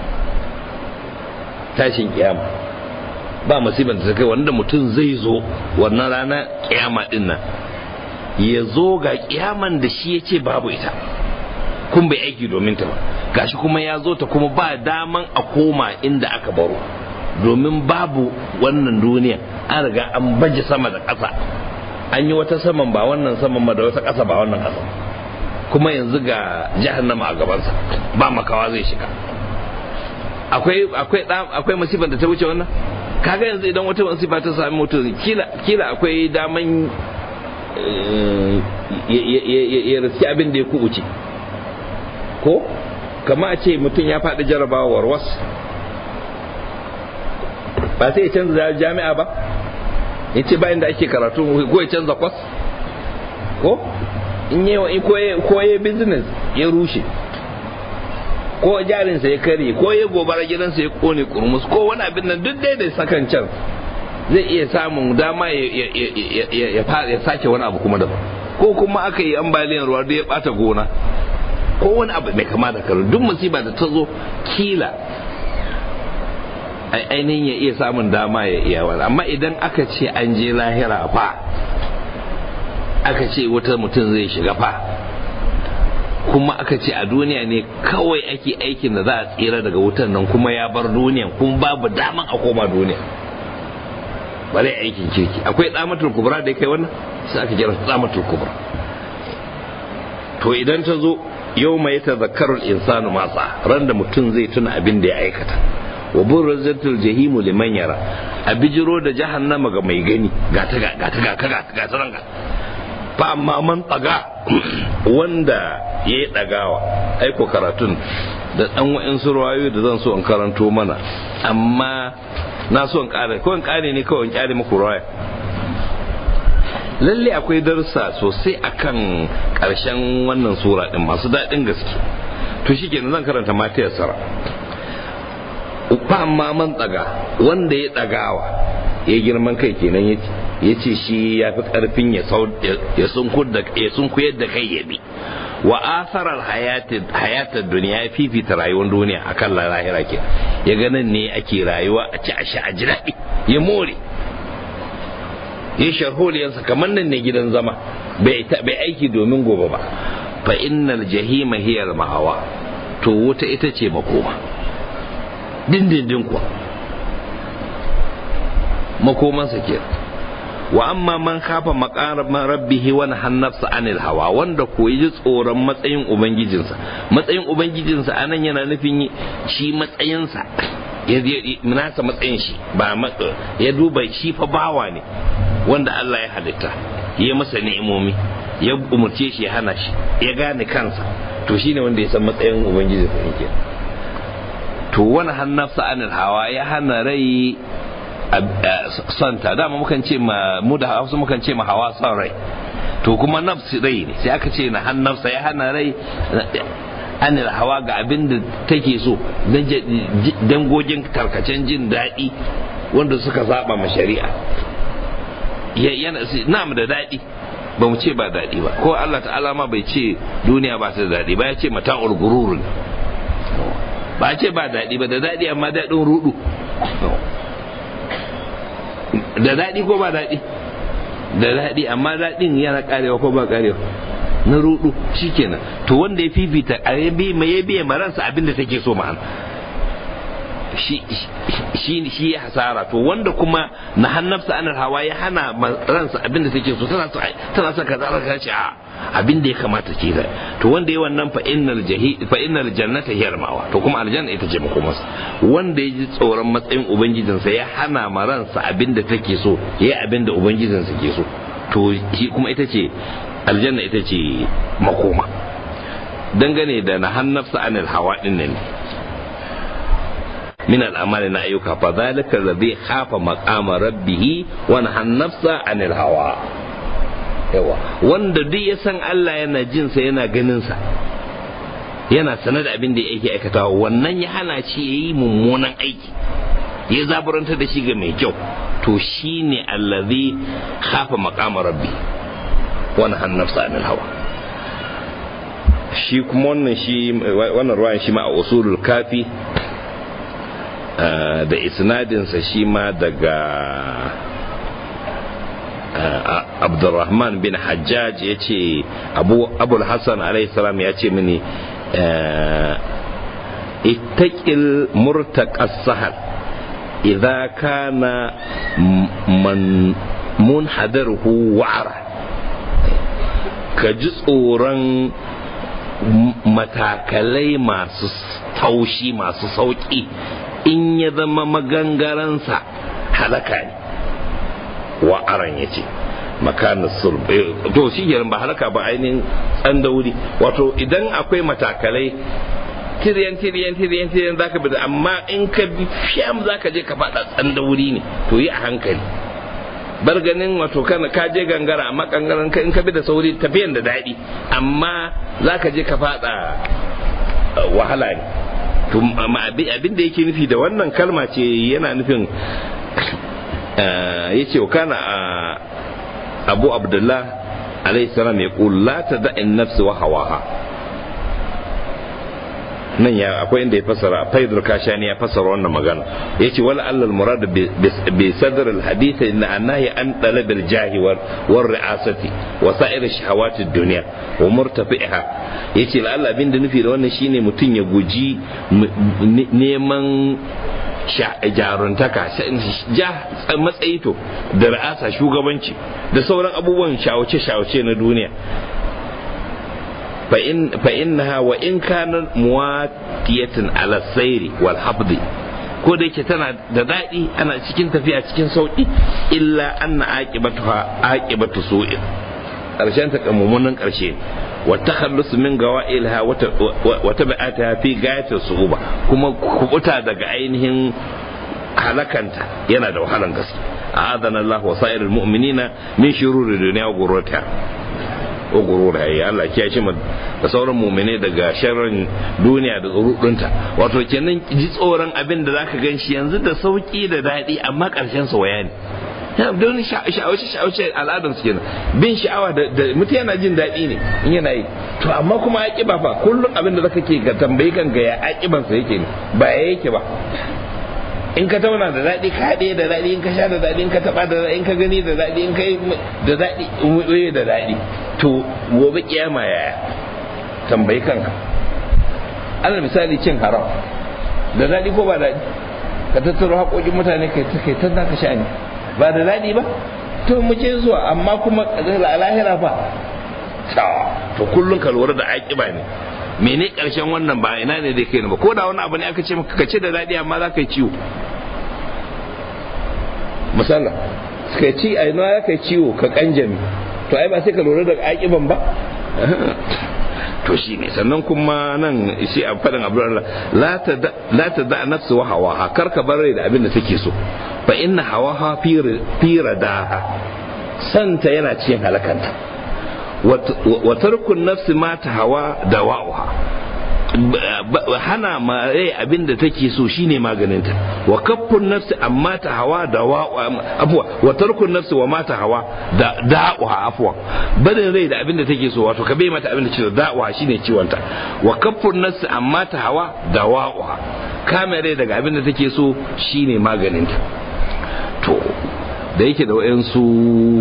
tashin kiyama, ba masiban da ta kai wanda mutum zai zo wannan rana kiyama din nan ya zo ga kiyaman da shi ya ce babu ita kun bai aiki domin ta ba, gashi kuma ya zo ta kuma ba daman a koma inda aka baro, domin babu wannan duniya, an riga an baje sama da ƙasa, an yi wata saman ba wannan saman ba da wata ƙasa ba wannan ƙasa, kuma yanzu ga jahannama a gabansa ba makawa zai shiga. Akwai masifar da ta wuce wannan? Kaga yanzu idan wata masifa ta sami mutum kila akwai daman ya riski abin da ya kubuce ko kama a ce mutum ya faɗi jarabawar wasu ba sai ya canza jami'a ba, ya ce bayan da ake karatu ko ya canza kwas ko in yi koye business ya rushe ko jarinsa ya kare ko ya gobara gidansa ya kone kurmus ko wani abin nan duk dai da sakan can zai iya samun dama ya sake wani abu kuma daban, ko kuma aka yi ambaliyar ruwa da ya bata gona ko wani abu mai kama da karo, duk musiba da ta zo kila ainihin ya iya samun dama ya iya wani. Amma idan aka ce an je lahira fa, aka ce wata mutum zai shiga fa, kuma aka ce a duniya ne kawai ake aikin da za a tsira daga wutan nan, kuma ya bar duniya kuma babu daman a koma duniya, ba zai aikin kirki. Akwai tsamatul kubra da ya kai wannan, sai aka kira tsamatul kubra. To idan ta zo yau mai tazakkarul insanu masa, ran da mutum zai tuna abin da ya aikata, wa burzatul jahimu liman yara, a bijiro da jahannama ga mai gani, ga ta fa amma man tsaga wanda ya yi ɗagawa. Aiko karatun da ɗan wa'insu ruwayoyi da zan so in karanto mana, amma na so in ƙare ko in ƙare ne kawai in ƙare muku ruwaya. Lalle akwai darussa sosai akan ƙarshen wannan sura ɗin masu daɗin gaske. To shi kenan zan karanta matiyar sara. Fa amma man tsaga wanda ya ɗagawa ya girman kai kenan ya ce shi ya fi ƙarfin ya sunkuyar da kai ya bi, wa asarar hayatar duniya ya fifita rayuwar duniya a kan lahira ke, ya ganin ne ake rayuwa a ci a sha a ji daɗi ya more ya sharholiyarsa kamar nan ne gidan zama, bai aiki domin gobe ba. Fa innal jahima hiyal ma'awa, to wuta ita ce makoma dindindin kuwa, makomansa ke. wa amma man khafa maqama rabbih wa nahana nafsa anil hawa, wanda ko ji tsoron matsayin ubangijinsa anan yana nufin shi matsayinsa ya nasa matsayin shi ba ya duba shi fa bawa ne wanda Allah ya halitta ya masa ni'imomi ya umurce shi ya hana shi ya gane kansa, to shine wanda ya san matsayin ubangijinsa yake. to wani hannafsa anil hawa ya hana rai santa, dama mukan ce mu da Hausa mukan ce ma hawa son rai, to kuma nafsi rai ne, sai aka ce na hannafsa ya hana rai anil hawa ga abin da take so, dangogin tarkacen jin daɗi wanda suka saba ma shari'a. na'am da daɗi, ba mu ce ba daɗi ba, ko Allah ta'ala ma bai ce duniya ba ta da daɗi ba, ya ce mata'ul gurur, ba ce ba daɗi ba, da daɗi amma daɗin rudu. da daɗi ko ba daɗi? da daɗi amma daɗin yana karewa ko ba karewa? na rudu shikenan. to wanda ya fifita ya biya maransa abinda take so ma'ana shi ya hasara. to wanda kuma na hannafsa anar hawa ya hana ransa abinda take so, tana son kaza ka ce a abinda ya kamata ke da, to wanda ya wannan fa innal jannata hiya al-ma'wa, to kuma aljanna ita ce makomarsa. wanda ya ji tsoron matsayin ubangijinsa ya hana ma ransa abinda take so, yayi abinda ubangijinsa ke so, to shi kuma ita ce aljanna, ita ce makoma. dangane da na hannafsa anil hawa din nan min al'amali na ayyuka, fa zalika alladhi khafa maqama rabbih wa nahan nafsa anil hawa. yawa wanda duk ya san Allah yana jin sa yana ganin sa, yana sanar da abin da yake aikatawa, wannan ya hana shi yayi mummunan aiki, ya zaburanta da shi ga mai kyau, to shine alladhi khafa maqama rabbih wa nahan nafsa anil hawa. shi kuma wannan ruwayan shi ma a usulul kafi da isnadinsa shi ma daga Abdurrahman bin Hajjaj ya ce Abul Hassan alaihi salam ya ce mini ittaqil murtaqas sahal idza kana munhadaruhu wa'ara, ka ji tsoron matakalai masu taushi masu sauki in ya zama magangaransa halaka ne. wa'aran ya ce makanin sulbe, to shi ba halaka ba, ainihin tsandauri. wato idan akwai matakalai tiriyan za ka bi da, amma in ka bi fiyam za ka je ka faɗa tsandauri ne, to yi a hankali. bar ganin wato kana ka je gangara, amma gangaren in ka bi da sauri tafiyan da daɗi, amma za ka je ka faɗa wahala ne. to abin da yake nufi da wannan kalma ce yana nufin yace kana Abu Abdullah alayhi salam ya qul la tada'in nafsi wa hawaha. nan ya akwai inda ya fassara Faidul Kashani ya fassara wannan magana, yace wala allal murad bi sadr al hadith inna annahi an talab al jahi war ri'asati wa sa'ir shahawati ad dunya wa murtafi'ha. yace la Allah abin da nufi da wannan shine mutun ya guji neman jaruntaka, matsayi to da ri'asa, shugabanci da sauran abubuwan shawace na duniya. فإنها وإن كانت مواتية على السير والحفظ, ko da yake tana da daɗi ana cikin tafiya cikin sauƙi, illa anna aqibatu su'in, ƙarshen ta mummunan ƙarshe, wa takhallus min gawa'ilha wa tabi'ataha fi gayati su'uba, kuma kubuta daga ainihin halakanta yana da wahalan gaske. a'adana Allah wa sa'irul mu'minina min shururi dunya wa ghurratiha wa gurura. ya Allah kiyaye shi da sauran mu'mine daga sharrin duniya da tsurudunta. wato kenan ji tsoron abin da zaka ganshi yanzu da sauki da dadi, amma karshen sa waya ne. don sha'awace al'adar su kenan, bin sha'awa da mutum yana jin dadi ne in yana yi, to amma kuma aƙiba fa kullum abin da zaka ke ga tambayi kanka ya aƙiban sa yake ne, ba ya yake ba. in ka tauna da daɗi ka haɗe da daɗi, in ka sha da daɗi, in ka taɓa da daɗi, in ka gani da daɗi, in ka yi da daɗi, in da daɗi, to gobe kiyama yaya? tambayi kanka. alal misali cin haram da daɗi ko ba daɗi? ka tattaro haƙoƙin mutane kai ta naka sha'ani, ba da daɗi ba? to mu je zuwa amma kuma lahira fa to kullun ka lura da aƙiba ne mene karshen wannan ba ina ne da kai ne ba ko da wani abu ne aka ce maka kace da dadi amma za ka yi ciwo misalla ka ci a ina za ka yi ciwo ka kanjami to ai ba sai ka lura da aƙiban ba to shi ne sannan kuma nan shi a faɗin abdullahi la ta da nafsu wa hawa kar ka bar rai da abin da take so fa inna hawa fi radaha santa yana cikin halakanta wa tarkun nafsi ma ta hawa da wa'uha hana ma rai abin da take so shine maganinta wa kaffun nafsi amma ta hawa da afwa wa tarkun nafsi wa ma ta hawa da da'uha afwa barin rai da abin da take so wato ka bai mata abin da take so da'uha shine ciwonta wa kaffun nafsi amma ta hawa da wa'uha kame rai daga abin da take so shine maganinta to da yake da wayansu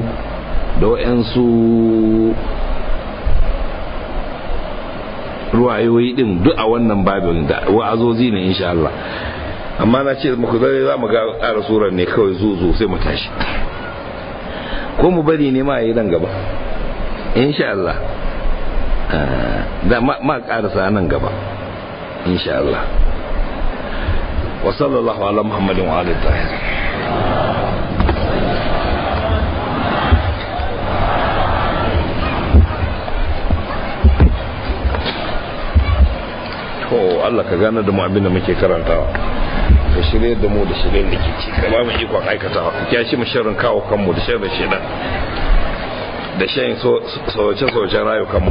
ruwayoyi din duk a wannan babin da wa'azozi ne insha Allah amma na ce muku zai za mu ga ƙara surar ne kawai zo sai mu tashi ko mu bari ne ma yi nan gaba insha Allah da ma ƙarasa nan gaba insha Allah wa sallallahu ala muhammadin wa alihi tahir Allah ka gane da mu abin da muke karantawa ka shirye da mu da shirye da ke ci ka ba mu ikon aikatawa ka kiyaye mu sharrin kawo kanmu da sharrin shedan da shayin sauce rayukanmu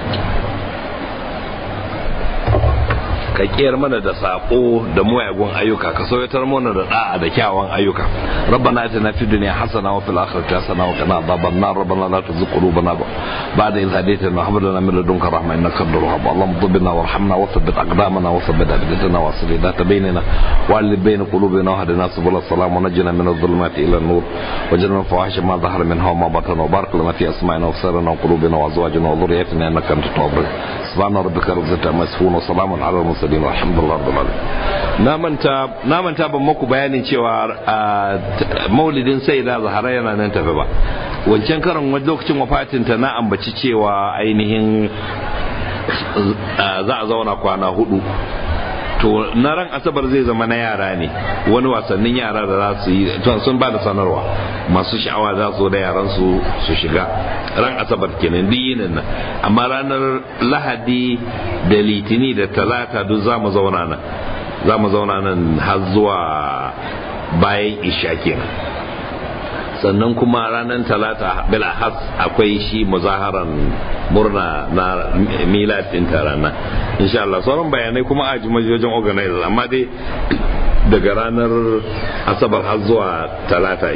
ka kiyar mana da sako da muyagun ayyuka ka sauyatar mana da da'a da kyawawan ayyuka rabbana atina fid dunya hasana wa fil akhirati hasana wa qina adhaban nar rabbana la tuzigh qulubana ba'da idh hadaytana wa hab lana min ladunka rahmah innaka antal wahhab allahumma rabbana warhamna wa thabbit aqdamana wa thabbit aqdamana wa aslih dhata bainana wa alif bain qulubina wa hadina subul salam wa najina min adh-dhulumati ila an-nur waj'alna fawahisha ma dhahara minha wa ma batana wa barik lana fi asma'ina wa absarina wa qulubina wa azwajina wa dhurriyyatina innaka antat tawwabur subhana rabbika rabbil izzati amma yasifun wa salamun ala al-mursalin alhamdulillah rabbil alamin na manta ban muku bayanin cewa maulidin sayyida zahara yana nan tafi ba wancan karan wani lokacin wafatin ta na ambaci cewa ainihin za a zauna kwana 4 to na ran asabar zai zama na yara ne wani wasannin yara da za su yi sun ba da sanarwa masu sha'awa za su da yaran su shiga ran asabar kenan duk yinin nan amma ranar lahadi da litini da talata duk za mu zauna nan har zuwa bayan isha kenan sannan kuma ranar talata bil'ahas akwai shi muzaharan murna na milad din tarana insha Allah sauran bayanai kuma a jimajojin organizer amma dai daga ranar asabar har zuwa talata